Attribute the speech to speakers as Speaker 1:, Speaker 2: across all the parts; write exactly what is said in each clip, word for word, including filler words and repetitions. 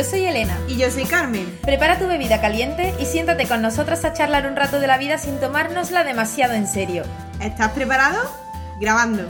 Speaker 1: Yo soy Elena.
Speaker 2: Y yo soy Carmen.
Speaker 1: Prepara tu bebida caliente y siéntate con nosotras a charlar un rato de la vida sin tomárnosla demasiado en serio.
Speaker 2: ¿Estás preparado? Grabando.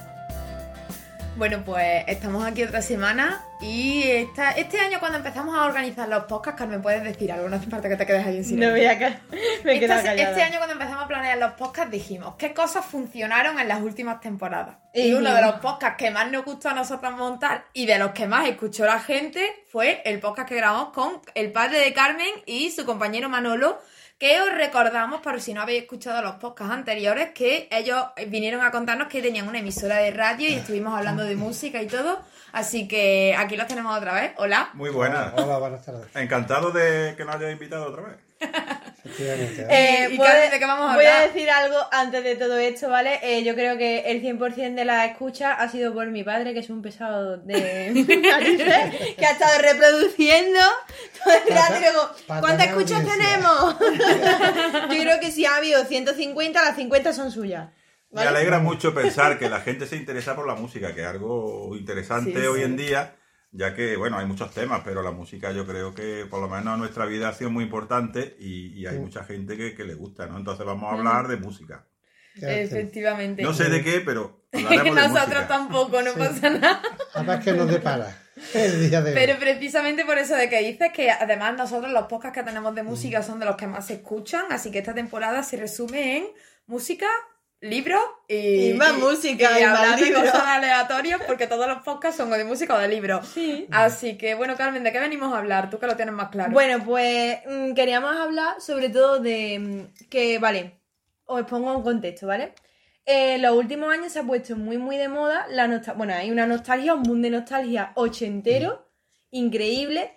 Speaker 1: Bueno, pues estamos aquí otra semana y esta, este año cuando empezamos a organizar los podcasts, Carmen, ¿puedes decir algo? No hace falta que te quedes ahí en silencio.
Speaker 2: No voy a ca- me quedo
Speaker 1: Esta,
Speaker 2: callada.
Speaker 1: Este año cuando empezamos a planear los podcasts dijimos ¿qué cosas funcionaron en las últimas temporadas?
Speaker 2: Y
Speaker 1: Y uno
Speaker 2: yo-
Speaker 1: de los podcasts que más nos gustó a nosotros montar y de los que más escuchó la gente fue el podcast que grabamos con el padre de Carmen y su compañero Manolo, que os recordamos, por si no habéis escuchado los podcasts anteriores, que ellos vinieron a contarnos que tenían una emisora de radio y estuvimos hablando de música y todo. Así que aquí los tenemos otra vez. Hola.
Speaker 3: Muy buenas.
Speaker 4: Hola, buenas tardes.
Speaker 3: Encantado de que nos hayáis invitado otra vez.
Speaker 4: Efectivamente.
Speaker 2: Eh,
Speaker 1: ¿Y
Speaker 2: voy-
Speaker 1: Carmen, de qué vamos a
Speaker 2: voy a
Speaker 1: hablar?
Speaker 2: decir algo antes de todo esto, ¿vale? Eh, yo creo que el cien por ciento de la escucha ha sido por mi padre, que es un pesado de narices, que ha estado reproduciendo todo el rato y luego,
Speaker 4: Pata-
Speaker 2: ¿cuántas
Speaker 4: patana
Speaker 2: escuchas
Speaker 4: audiencia.
Speaker 2: tenemos? Yo creo que si ha habido ciento cincuenta, las cincuenta son suyas.
Speaker 3: Me alegra mucho pensar que la gente se interesa por la música, que es algo interesante
Speaker 1: Sí,
Speaker 3: hoy
Speaker 1: sí.
Speaker 3: en día, ya que, bueno, hay muchos temas, pero la música yo creo que por lo menos en nuestra vida ha sido muy importante y, y hay
Speaker 4: Sí.
Speaker 3: mucha gente que, que le gusta, ¿no? Entonces vamos a hablar de música.
Speaker 1: Efectivamente.
Speaker 3: No sé de qué, pero hablaremos de
Speaker 1: Nosotros
Speaker 3: música.
Speaker 1: tampoco, no
Speaker 4: Sí.
Speaker 1: pasa nada.
Speaker 4: Además que nos depara el día de hoy.
Speaker 1: Pero precisamente por eso de que dices que además nosotros los podcasts que tenemos de música son de los que más se escuchan, así que esta temporada se resume en música, libros y,
Speaker 2: Y más música,
Speaker 1: y
Speaker 2: y más
Speaker 1: hablar de
Speaker 2: libros.
Speaker 1: cosas aleatorias porque todos los podcasts son o de música o de libros.
Speaker 2: Sí.
Speaker 1: Así que bueno, Carmen, ¿de qué venimos a hablar? Tú que lo tienes más claro.
Speaker 2: Bueno, pues mm, queríamos hablar sobre todo de mm, que, vale, os pongo un contexto, ¿vale? En los últimos años se ha puesto muy, muy de moda la nostalgia. Bueno, hay una nostalgia, un boom de nostalgia ochentero, increíble.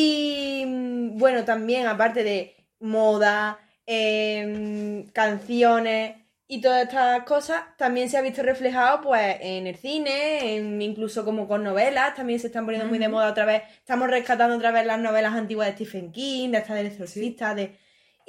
Speaker 2: Y mm, bueno, también aparte de moda, em, canciones y todas estas cosas, también se ha visto reflejado pues en el cine, en- incluso como con novelas, también se están poniendo muy de moda otra vez. Estamos rescatando otra vez las novelas antiguas de Stephen King, de estas del exorcista, de...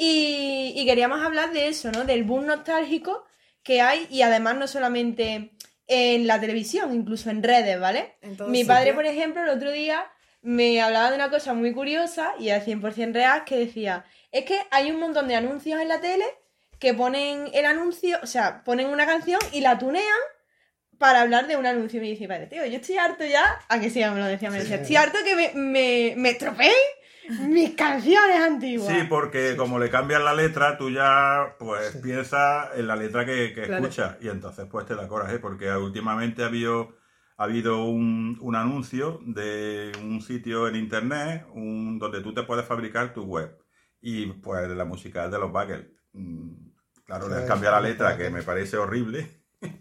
Speaker 2: Y, y queríamos hablar de eso, ¿no? Del boom nostálgico que hay y además no solamente en la televisión, incluso en redes, ¿vale?
Speaker 1: En todo
Speaker 2: Mi
Speaker 1: sitio.
Speaker 2: padre, por ejemplo, el otro día me hablaba de una cosa muy curiosa y es cien por ciento real, que decía, es que hay un montón de anuncios en la tele que ponen el anuncio, o sea, ponen una canción y la tunean para hablar de un anuncio. Y me dice, padre, tío, yo estoy harto ya, a que sí, me lo decía, me decía,
Speaker 4: Sí.
Speaker 2: estoy harto que me, me, me estropeéis mis canciones antiguas.
Speaker 3: Sí, porque como le cambias la letra, tú ya pues
Speaker 4: Sí.
Speaker 3: piensas en la letra que, que
Speaker 1: Claro.
Speaker 3: escuchas y entonces pues te da coraje porque últimamente ha habido, ha habido un, un anuncio de un sitio en internet un, donde tú te puedes fabricar tu web y pues la música es de los Buggles. Mm, Claro,
Speaker 4: Sí,
Speaker 3: les cambia la
Speaker 4: sí,
Speaker 3: letra
Speaker 4: sí.
Speaker 3: que me parece horrible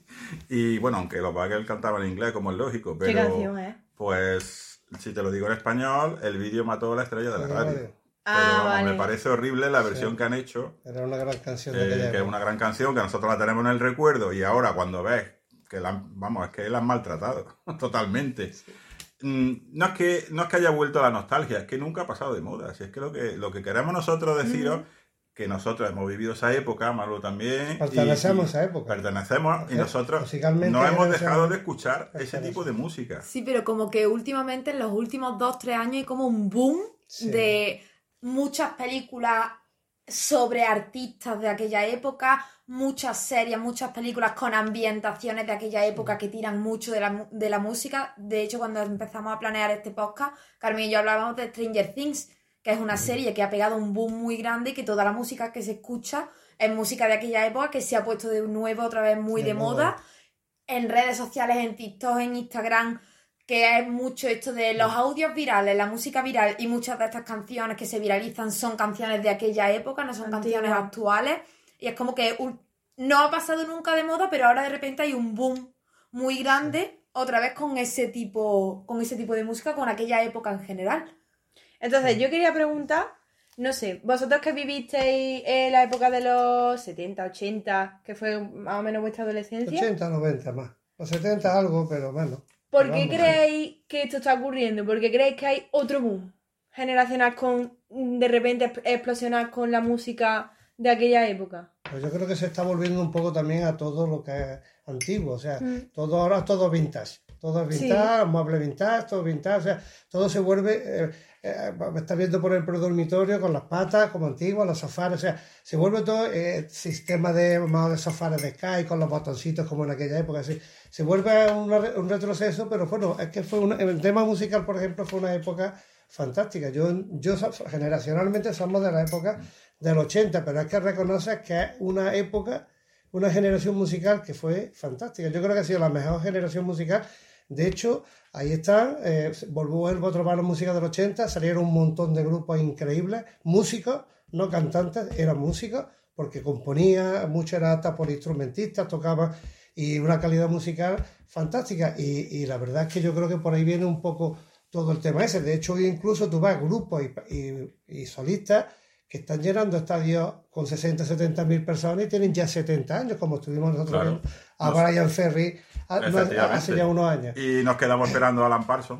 Speaker 3: y bueno, aunque los Buggles cantaban en inglés como es lógico,
Speaker 2: ¿Qué
Speaker 3: pero
Speaker 2: canción es?
Speaker 3: pues si te lo digo en español, el vídeo mató a la estrella de la radio.
Speaker 2: Ah,
Speaker 3: Pero, vamos,
Speaker 2: vale.
Speaker 3: me parece horrible la versión
Speaker 4: Sí.
Speaker 3: que han hecho,
Speaker 4: Era una gran canción de
Speaker 3: eh,
Speaker 4: aquella
Speaker 3: que es
Speaker 4: época.
Speaker 3: una gran canción, que nosotros la tenemos en el recuerdo y ahora cuando ves que la han, vamos, es que la han maltratado totalmente. Mm, No es que no es que haya vuelto a la nostalgia, es que nunca ha pasado de moda. Si es que lo que lo que queremos nosotros deciros que nosotros hemos vivido esa época, Maru también.
Speaker 4: Pertenecemos
Speaker 3: y-
Speaker 4: a esa época.
Speaker 3: Pertenecemos y
Speaker 4: Mujer,
Speaker 3: nosotros
Speaker 4: musicalmente
Speaker 3: no hemos
Speaker 4: esa-
Speaker 3: dejado de escuchar ese
Speaker 4: pertenece.
Speaker 3: tipo de música.
Speaker 1: Sí, pero como que últimamente en los últimos dos, tres años hay como un boom
Speaker 4: Sí.
Speaker 1: de muchas películas sobre artistas de aquella época, muchas series, muchas películas con ambientaciones de aquella época que tiran mucho de la, mu- de la música. De hecho, cuando empezamos a planear este podcast, Carmen y yo hablábamos de Stranger Things, que es una serie que ha pegado un boom muy grande y que toda la música que se escucha es música de aquella época que se ha puesto de nuevo otra vez muy de,
Speaker 4: De
Speaker 1: moda.
Speaker 4: moda.
Speaker 1: En redes sociales, en TikTok, en Instagram, que es mucho esto de los audios virales, la música viral y muchas de estas canciones que se viralizan son canciones de aquella época, no son
Speaker 2: Antigua.
Speaker 1: canciones actuales. Y es como que un- no ha pasado nunca de moda, pero ahora de repente hay un boom muy grande otra vez con ese tipo, con ese tipo de música, con aquella época en general.
Speaker 2: Entonces, yo quería preguntar, no sé, vosotros que vivisteis en la época de los setenta, ochenta, que fue más o menos vuestra adolescencia,
Speaker 4: ochenta, noventa más. Los setenta algo, pero menos.
Speaker 2: ¿por
Speaker 4: Pero
Speaker 2: qué
Speaker 4: vamos,
Speaker 2: creéis que esto está ocurriendo? ¿Por qué creéis que hay otro boom generacional con, de repente, exp- explosionar con la música de aquella época?
Speaker 4: Pues yo creo que se está volviendo un poco también a todo lo que es antiguo, o sea,
Speaker 2: Mm.
Speaker 4: todo ahora todo vintage. Todo es vintage, muebles vintage, todo vintage, o sea, todo se vuelve... eh, eh, me estás viendo por ejemplo el dormitorio con las patas como antiguas, los sofás, o sea, se vuelve todo eh, sistema de, más de sofás de Sky con los botoncitos como en aquella época, así. Se vuelve un, un retroceso, pero bueno, es que fue una, el tema musical, por ejemplo, fue una época fantástica. Yo, yo generacionalmente somos de la época del ochenta, pero hay que reconocer que es una época, una generación musical que fue fantástica. Yo creo que ha sido la mejor generación musical. De hecho, ahí están, eh, vuelvo a trobar la música del ochenta, salieron un montón de grupos increíbles, músicos, no cantantes, eran músicos, porque componía, mucho era hasta por instrumentistas, tocaban, y una calidad musical fantástica. Y, y la verdad es que yo creo que por ahí viene un poco todo el tema ese. De hecho, hoy incluso tú vas a grupos y, y, y solistas que están llenando estadios con sesenta, setenta mil personas y tienen ya setenta años, como estuvimos nosotros
Speaker 3: Claro.
Speaker 4: viendo a Brian Ferry a- no, hace ya unos años.
Speaker 3: Y nos quedamos esperando a Alan Parsons,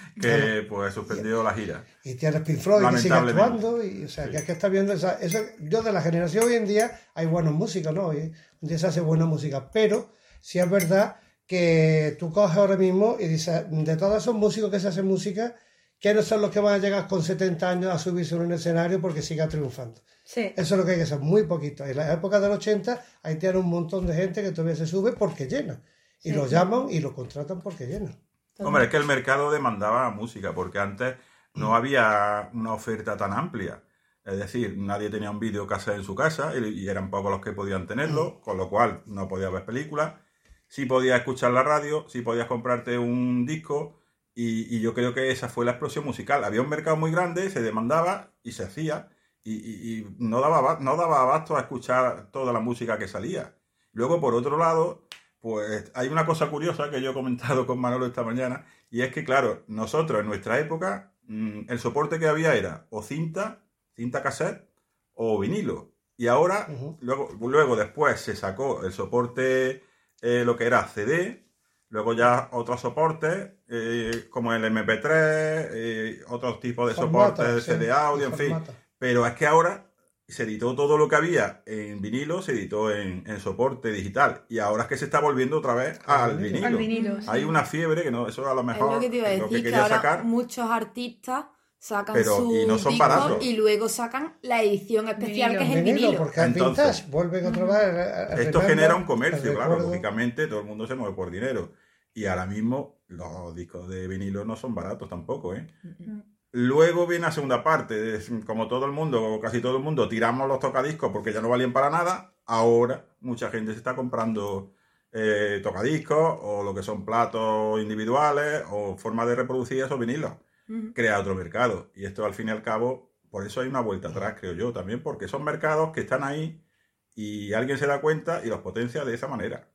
Speaker 3: que pues suspendió la gira.
Speaker 4: Y tienes Pink Floyd que sigue
Speaker 3: Lamentablemente.
Speaker 4: actuando, y o sea,
Speaker 3: Sí.
Speaker 4: que es que está viendo esa, eso, yo de la generación hoy en día hay buenos músicos, ¿no? Hoy en día se hace buena música, pero sí es verdad que tú coges ahora mismo y dices, de todos esos músicos que se hacen música, ¿quiénes son los que van a llegar con setenta años a subirse en un escenario porque siga triunfando?
Speaker 2: Sí.
Speaker 4: Eso es lo que hay que hacer, muy poquito. En la época del ochenta, ahí tiene un montón de gente que todavía se sube porque llena. Y
Speaker 2: Sí.
Speaker 4: lo llaman y lo contratan porque llena.
Speaker 3: Hombre, es que el mercado demandaba música, porque antes no había una oferta tan amplia. Es decir, nadie tenía un videocassette en su casa y, y eran pocos los que podían tenerlo, con lo cual no podías ver películas. Sí podías escuchar la radio, sí podías comprarte un disco, y, y yo creo que esa fue la explosión musical. Había un mercado muy grande, se demandaba y se hacía, y, y- y no daba, aba- no daba abasto a escuchar toda la música que salía. Luego, por otro lado, pues hay una cosa curiosa que yo he comentado con Manolo esta mañana, y es que, claro, nosotros en nuestra época, mm, el soporte que había era o cinta, cinta cassette, o vinilo. Y ahora,
Speaker 4: Ujú.
Speaker 3: luego, luego después se sacó el soporte, eh, lo que era C D, luego ya otros soportes, eh, como el M P tres, eh, otros tipos de
Speaker 4: Formato,
Speaker 3: soportes,
Speaker 4: sí,
Speaker 3: C D audio, en fin.
Speaker 4: formato.
Speaker 3: Pero es que ahora se editó todo lo que había en vinilo, se editó en, en soporte digital. Y ahora es que se está volviendo otra vez
Speaker 4: Al
Speaker 3: al
Speaker 4: vinilo.
Speaker 3: vinilo.
Speaker 2: Al vinilo, sí.
Speaker 3: Hay una fiebre que no, eso a lo
Speaker 1: Es
Speaker 3: mejor
Speaker 1: lo que te iba a
Speaker 3: es lo
Speaker 1: decir, que,
Speaker 3: quería
Speaker 1: ahora
Speaker 3: sacar.
Speaker 1: muchos artistas sacan
Speaker 3: Pero-
Speaker 1: su
Speaker 3: y no son
Speaker 1: disco
Speaker 3: baratos.
Speaker 1: y luego sacan la edición especial
Speaker 2: Vinilo.
Speaker 1: que es en
Speaker 4: Vinilo,
Speaker 1: vinilo.
Speaker 4: porque es
Speaker 3: Entonces,
Speaker 4: vintage, vuelven otra vez. a- a- a
Speaker 3: Esto
Speaker 4: remember,
Speaker 3: genera un
Speaker 4: el
Speaker 3: comercio, claro,
Speaker 4: recuerdo.
Speaker 3: lógicamente todo el mundo se mueve por dinero. Y ahora mismo los discos de vinilo no son baratos tampoco, ¿eh? Luego viene la segunda parte, es como todo el mundo, o casi todo el mundo, tiramos los tocadiscos porque ya no valían para nada. Ahora mucha gente se está comprando eh, tocadiscos, o lo que son platos individuales, o formas de reproducir esos vinilos.
Speaker 1: Ujú.
Speaker 3: Crea otro mercado. Y esto al fin y al cabo, por eso hay una vuelta atrás, creo yo, también, porque son mercados que están ahí y alguien se da cuenta y los potencia de esa manera.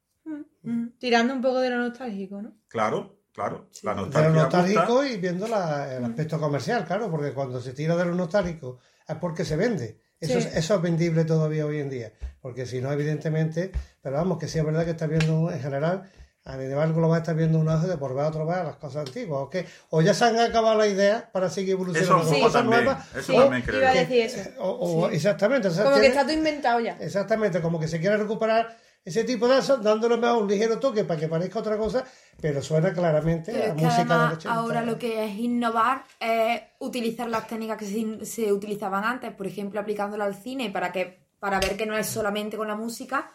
Speaker 1: Ujú.
Speaker 2: Tirando un poco de lo nostálgico, ¿no?
Speaker 3: Claro, claro.
Speaker 1: Sí.
Speaker 3: La
Speaker 4: De lo
Speaker 3: nostalgia
Speaker 4: nostálgico
Speaker 3: gusta.
Speaker 4: y viendo la- el aspecto comercial, claro, porque cuando se tira de lo nostálgico es porque se vende. Eso,
Speaker 2: Sí.
Speaker 4: es, eso es vendible todavía hoy en día, porque si no, evidentemente, pero vamos, que sí es verdad que está viendo en general, a nivel global está viendo un auge de por ver otra vez las cosas antiguas, o, que, o ya se han acabado las ideas para seguir evolucionando
Speaker 3: Eso
Speaker 4: con
Speaker 3: un
Speaker 2: Sí,
Speaker 3: poco
Speaker 4: cosas
Speaker 3: también.
Speaker 4: nuevas,
Speaker 3: Eso
Speaker 2: Sí,
Speaker 3: también creo.
Speaker 2: iba a
Speaker 3: yo.
Speaker 2: decir eso.
Speaker 4: o, o-
Speaker 2: Sí.
Speaker 4: exactamente, o sea,
Speaker 2: Como que
Speaker 4: tiene-
Speaker 2: está todo inventado ya.
Speaker 4: exactamente, como que se quiere recuperar ese tipo de eso, dándole más un ligero toque para que parezca otra cosa, pero suena claramente
Speaker 1: Pero
Speaker 4: a
Speaker 1: es que
Speaker 4: música del
Speaker 1: además
Speaker 4: ochenta.
Speaker 1: ahora lo que es innovar es utilizar las técnicas que se, se utilizaban antes, por ejemplo, aplicándola al cine para que para ver que no es solamente con la música.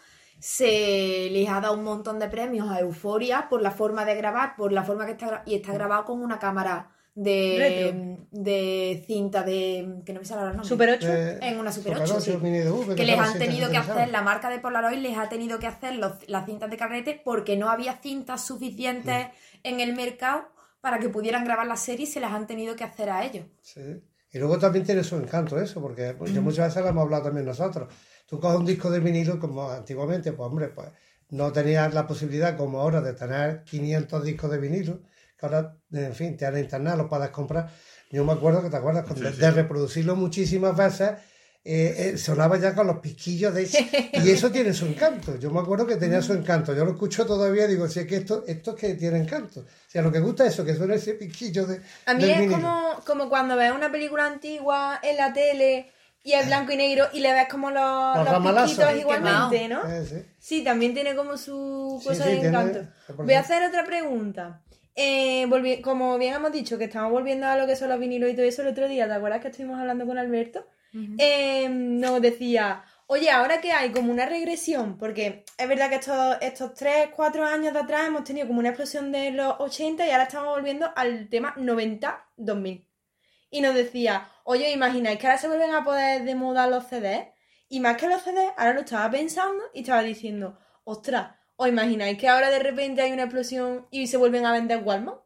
Speaker 1: Se les ha dado un montón de premios a Euforia por la forma de grabar, por la forma que está gra- y está grabado con una cámara de, de cinta de que no me sale ahora el nombre.
Speaker 2: Super ocho.
Speaker 4: Eh,
Speaker 1: en una Super
Speaker 4: Super
Speaker 1: ocho,
Speaker 4: ocho,
Speaker 1: sí.
Speaker 4: Mini D V,
Speaker 1: Que les
Speaker 4: son
Speaker 1: han
Speaker 4: cintas
Speaker 1: tenido que
Speaker 4: interesantes.
Speaker 1: hacer, la marca de Polaroid les ha tenido que hacer los- las cintas de carrete porque no había cintas suficientes en el mercado para que pudieran grabar la serie y se las han tenido que hacer a ellos.
Speaker 4: Sí. Y luego también tiene su encanto eso, porque pues, yo muchas veces lo hemos hablado también nosotros. Tú coges un disco de vinilo como antiguamente, pues hombre, pues no tenías la posibilidad como ahora de tener quinientos discos de vinilo, que ahora, en fin, te han internet, los puedes comprar. Yo me acuerdo que te acuerdas con-
Speaker 3: Sí,
Speaker 4: de,
Speaker 3: sí.
Speaker 4: de reproducirlo muchísimas veces, eh, eh, sonaba ya con los pisquillos de... Y eso tiene su encanto. Yo me acuerdo que tenía su encanto. Yo lo escucho todavía y digo, si es que esto, esto es que tiene encanto. O sea, lo que gusta es eso, que suena ese pisquillo de...
Speaker 2: A mí
Speaker 4: del
Speaker 2: es
Speaker 4: vinilo.
Speaker 2: como, como cuando ves una película antigua en la tele y es blanco y negro y le ves como los,
Speaker 4: Los
Speaker 2: los
Speaker 4: ramalazos.
Speaker 2: piquitos
Speaker 1: Sí,
Speaker 2: igualmente, ¿no?
Speaker 4: Eh, sí.
Speaker 2: Sí, también tiene como su
Speaker 4: Sí,
Speaker 2: cosa
Speaker 4: sí,
Speaker 2: de
Speaker 4: tiene-
Speaker 2: encanto.
Speaker 4: es por
Speaker 2: Voy a
Speaker 4: eso.
Speaker 2: hacer otra pregunta. Eh, volvi- como bien hemos dicho que estamos volviendo a lo que son los vinilos y todo eso, el otro día, ¿te acuerdas que estuvimos hablando con Alberto?
Speaker 1: Ujú.
Speaker 2: Eh, nos decía, oye, ahora que hay como una regresión, porque es verdad que estos, estos tres, cuatro años de atrás hemos tenido como una explosión de los ochenta y ahora estamos volviendo al tema noventa dos mil. Y nos decía, oye, ¿imagináis que ahora se vuelven a poder de moda los C Ds? Y más que los C Ds, ahora lo estaba pensando y estaba diciendo, ostras, ¿os imagináis que ahora de repente hay una explosión y se vuelven a vender Walmart?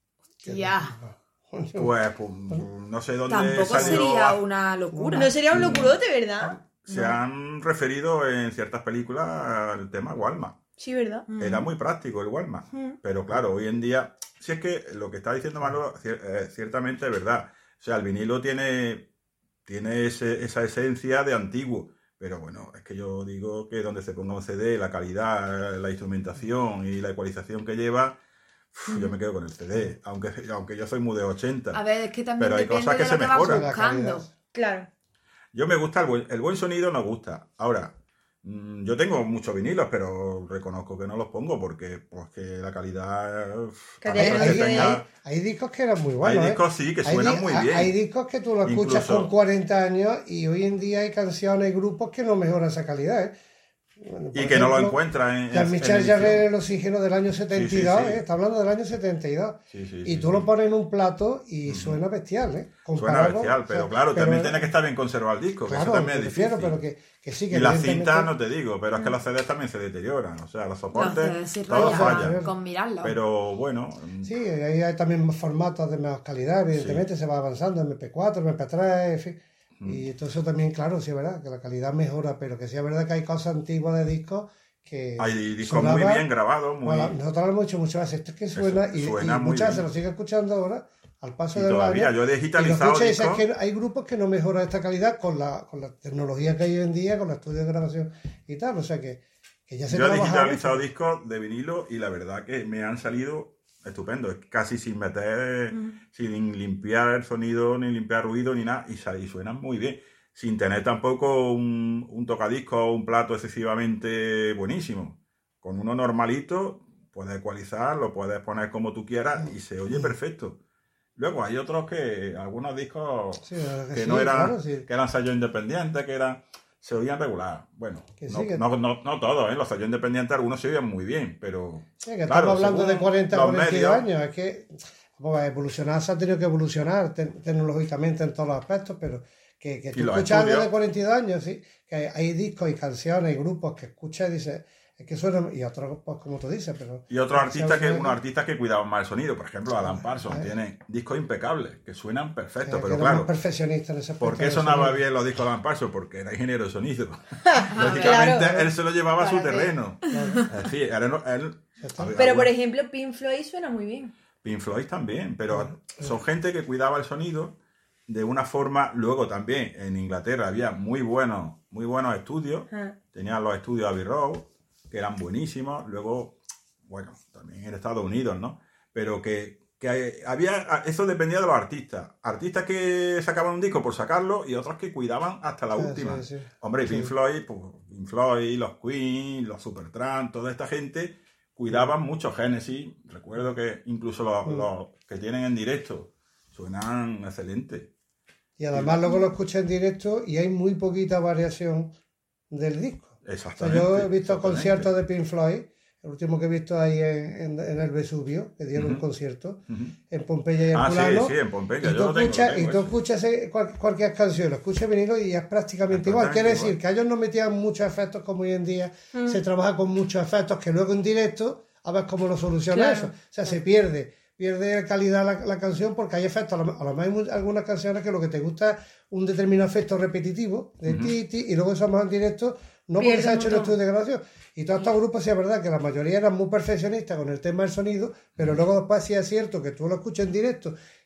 Speaker 1: Ya.
Speaker 3: Pues, pues, no sé dónde
Speaker 1: Tampoco
Speaker 3: salió.
Speaker 1: sería una locura.
Speaker 2: No sería un locurote, ¿verdad?
Speaker 3: Se han referido en ciertas películas al tema Walmart.
Speaker 2: Sí, ¿verdad?
Speaker 1: Mm.
Speaker 3: Era muy práctico el Walmart.
Speaker 2: Mm.
Speaker 3: Pero claro, hoy en día, si es que lo que está diciendo Manolo cier- eh, ciertamente es verdad. O sea, el vinilo tiene, tiene ese- esa esencia de antiguo. Pero bueno, es que yo digo que donde se ponga un C D, la calidad, la instrumentación y la ecualización que lleva, uf, yo me quedo con el C D. Aunque, aunque yo soy muy de ochenta.
Speaker 1: A ver, es que también
Speaker 3: Pero hay
Speaker 1: depende
Speaker 3: cosas que
Speaker 1: de
Speaker 3: se
Speaker 1: lo que vas
Speaker 3: mejoran.
Speaker 1: buscando.
Speaker 2: Claro.
Speaker 3: Yo me gusta el buen, el buen sonido, me gusta. Ahora, mm, yo tengo muchos vinilos, pero reconozco que no los pongo porque pues que la calidad... uf,
Speaker 2: Que
Speaker 3: a
Speaker 2: tiene-
Speaker 3: no ser
Speaker 4: Hay,
Speaker 3: que
Speaker 2: hay-
Speaker 3: tenga-
Speaker 4: hay- hay discos que eran muy
Speaker 3: hay
Speaker 4: buenos. ¿eh?
Speaker 3: discos sí que
Speaker 4: Hay
Speaker 3: suenan
Speaker 4: di-
Speaker 3: muy
Speaker 4: hay-
Speaker 3: bien.
Speaker 4: Hay discos que tú lo escuchas
Speaker 3: Incluso-
Speaker 4: con cuarenta años y hoy en día hay canciones y grupos que no mejoran esa calidad. ¿eh? Bueno, por
Speaker 3: y que no lo
Speaker 4: ejemplo,
Speaker 3: encuentra en, en, en
Speaker 4: Jean-Michel
Speaker 3: edición.
Speaker 4: Jarre, El oxígeno del año setenta y dos,
Speaker 3: Sí, sí, sí.
Speaker 4: ¿eh? Está hablando del año setenta y dos.
Speaker 3: Sí, sí,
Speaker 4: Y
Speaker 3: sí,
Speaker 4: tú
Speaker 3: sí.
Speaker 4: lo pones en un plato y
Speaker 3: Ujú.
Speaker 4: suena bestial, ¿eh?
Speaker 3: Suena
Speaker 4: Comparado-
Speaker 3: bestial,
Speaker 4: o
Speaker 3: pero
Speaker 4: sea,
Speaker 3: claro,
Speaker 4: pero-
Speaker 3: también tiene que estar bien conservado el disco, que
Speaker 4: Claro,
Speaker 3: eso también
Speaker 4: me
Speaker 3: es
Speaker 4: refiero,
Speaker 3: difícil.
Speaker 4: pero que, que sí, que
Speaker 3: Y las
Speaker 4: evidentemente-
Speaker 3: cintas no te digo, pero es que los C Ds también se deterioran, o sea, los
Speaker 1: Los
Speaker 3: soportes,
Speaker 1: C Ds sí
Speaker 3: todo
Speaker 1: rayan
Speaker 3: falla.
Speaker 1: con mirarlo.
Speaker 3: Pero bueno,
Speaker 4: Sí, ahí hay también más formatos de mejor calidad, evidentemente se va avanzando, M P cuatro, M P tres, en fin.
Speaker 3: Mm.
Speaker 4: Y todo eso también, claro, sí es verdad, que la calidad mejora, pero que sí es verdad que hay cosas antiguas de discos que...
Speaker 3: hay discos muy
Speaker 4: sonaba-
Speaker 3: bien grabados, muy...
Speaker 4: Bueno, nosotros lo hemos hecho muchas veces, esto es que suena,
Speaker 3: Eso,
Speaker 4: y,
Speaker 3: suena
Speaker 4: y
Speaker 3: muy
Speaker 4: muchas veces
Speaker 3: bien.
Speaker 4: lo sigue escuchando ahora, al paso
Speaker 3: Y
Speaker 4: del
Speaker 3: todavía,
Speaker 4: año,
Speaker 3: yo he
Speaker 4: y lo
Speaker 3: digitalizado
Speaker 4: escuchas y dices
Speaker 3: discos.
Speaker 4: que hay grupos que no mejoran esta calidad con la, con la tecnología que hay hoy en día, con los estudios de grabación y tal, o sea que, que ya se
Speaker 3: Yo he
Speaker 4: trabaja
Speaker 3: digitalizado
Speaker 4: mucho.
Speaker 3: discos de vinilo y la verdad que me han salido estupendos, casi sin meter,
Speaker 1: Mm.
Speaker 3: sin limpiar el sonido, ni limpiar ruido, ni nada, y, sal- y suenan muy bien, sin tener tampoco un, un tocadiscos o un plato excesivamente buenísimo. Con uno normalito puedes ecualizar, lo puedes poner como tú quieras y se oye perfecto. Luego hay otros que, algunos discos
Speaker 4: Sí, la verdad
Speaker 3: que
Speaker 4: sí,
Speaker 3: no eran,
Speaker 4: claro, sí.
Speaker 3: que eran sellos independientes, que eran, se oían regular. Bueno,
Speaker 4: Que
Speaker 3: no,
Speaker 4: sí, que-
Speaker 3: no, no, no todos, ¿eh? Los sellos independientes algunos se oían muy bien, pero
Speaker 4: Sí, que
Speaker 3: claro,
Speaker 4: estamos hablando
Speaker 3: según
Speaker 4: de cuarenta,
Speaker 3: los
Speaker 4: cuarenta y dos
Speaker 3: medios-
Speaker 4: años, es que vamos a evolucionar, se ha tenido que evolucionar te- tecnológicamente en todos los aspectos, pero que, que tú
Speaker 3: los
Speaker 4: escuchas algo
Speaker 3: estudios.
Speaker 4: de cuarenta y dos años, sí, que hay, hay discos y canciones y grupos que escuchas y dices, es que suenan, y otros, pues como tú dices, pero...
Speaker 3: Y otros artistas que,
Speaker 4: suena-
Speaker 3: unos artistas que cuidaban más el sonido, por ejemplo, Alan Parsons,
Speaker 4: Eh.
Speaker 3: tiene discos impecables, que suenan perfectos,
Speaker 4: eh, que
Speaker 3: pero
Speaker 4: eran más
Speaker 3: claro,
Speaker 4: perfeccionistas en ese aspecto
Speaker 3: ¿por qué
Speaker 4: del
Speaker 3: sonaba
Speaker 4: sonido.
Speaker 3: bien los discos de Alan Parsons? Porque era ingeniero de sonido.
Speaker 2: Claro.
Speaker 3: Lógicamente, él se lo llevaba a su
Speaker 2: Para que-
Speaker 3: terreno.
Speaker 4: Claro.
Speaker 3: Es decir, él, él-
Speaker 4: Ya está.
Speaker 3: había
Speaker 2: Pero por
Speaker 3: algunos-
Speaker 2: ejemplo, Pink Floyd suena muy bien.
Speaker 3: Pink Floyd también, pero
Speaker 4: Claro.
Speaker 3: son gente que cuidaba el sonido de una forma. Luego también en Inglaterra había muy buenos, muy buenos estudios.
Speaker 2: Ajá.
Speaker 3: Tenían los estudios Abbey Road, que eran buenísimos. Luego, bueno, también en Estados Unidos, ¿no? Pero que, que había. Eso dependía de los artistas. Artistas que sacaban un disco por sacarlo y otros que cuidaban hasta la
Speaker 4: Sí,
Speaker 3: última.
Speaker 4: sí, sí.
Speaker 3: Hombre, y Pink
Speaker 4: Sí.
Speaker 3: Floyd, pues, Pink Floyd, los Queen, los Supertramp, toda esta gente cuidaban mucho Genesis. Recuerdo que incluso los,
Speaker 4: Mm.
Speaker 3: los que tienen en directo suenan excelentes.
Speaker 4: Y además luego lo escuchas en directo y hay muy poquita variación del disco. O sea,
Speaker 3: Exactamente.
Speaker 4: yo he visto
Speaker 3: exactamente.
Speaker 4: conciertos de Pink Floyd, el último que he visto ahí en, en- en el Vesubio, que dieron un
Speaker 3: Ujú.
Speaker 4: concierto,
Speaker 3: Ujú.
Speaker 4: en Pompeya y
Speaker 3: Ah,
Speaker 4: Herculano.
Speaker 3: sí, sí, en Pompeya.
Speaker 4: Y
Speaker 3: Yo
Speaker 4: tú
Speaker 3: lo tengo, lo
Speaker 4: escuchas,
Speaker 3: tengo
Speaker 4: y tú
Speaker 3: ese.
Speaker 4: escuchas eh, cual- cualquier canción, lo escuchas vinilo y es prácticamente
Speaker 3: Es
Speaker 4: igual. Quiere
Speaker 3: prácticamente
Speaker 4: decir
Speaker 3: igual.
Speaker 4: que ellos no metían muchos efectos como hoy en día
Speaker 2: Mm.
Speaker 4: se trabaja con muchos efectos que luego en directo a ver cómo lo soluciona
Speaker 2: Claro.
Speaker 4: eso. O sea, se pierde, pierde calidad la, la canción porque hay efectos. A lo, a lo mejor hay mu- algunas canciones que lo que te gusta es un determinado efecto repetitivo de
Speaker 3: Ujú.
Speaker 4: ti, ti, y luego eso más en directo, no porque
Speaker 2: Pierde
Speaker 4: se ha
Speaker 2: un
Speaker 4: hecho el
Speaker 2: montón.
Speaker 4: estudio de grabación. Y todos estos grupos, sí es verdad que la mayoría eran muy perfeccionistas con el tema del sonido, pero luego después sí es cierto que tú lo escuchas en directo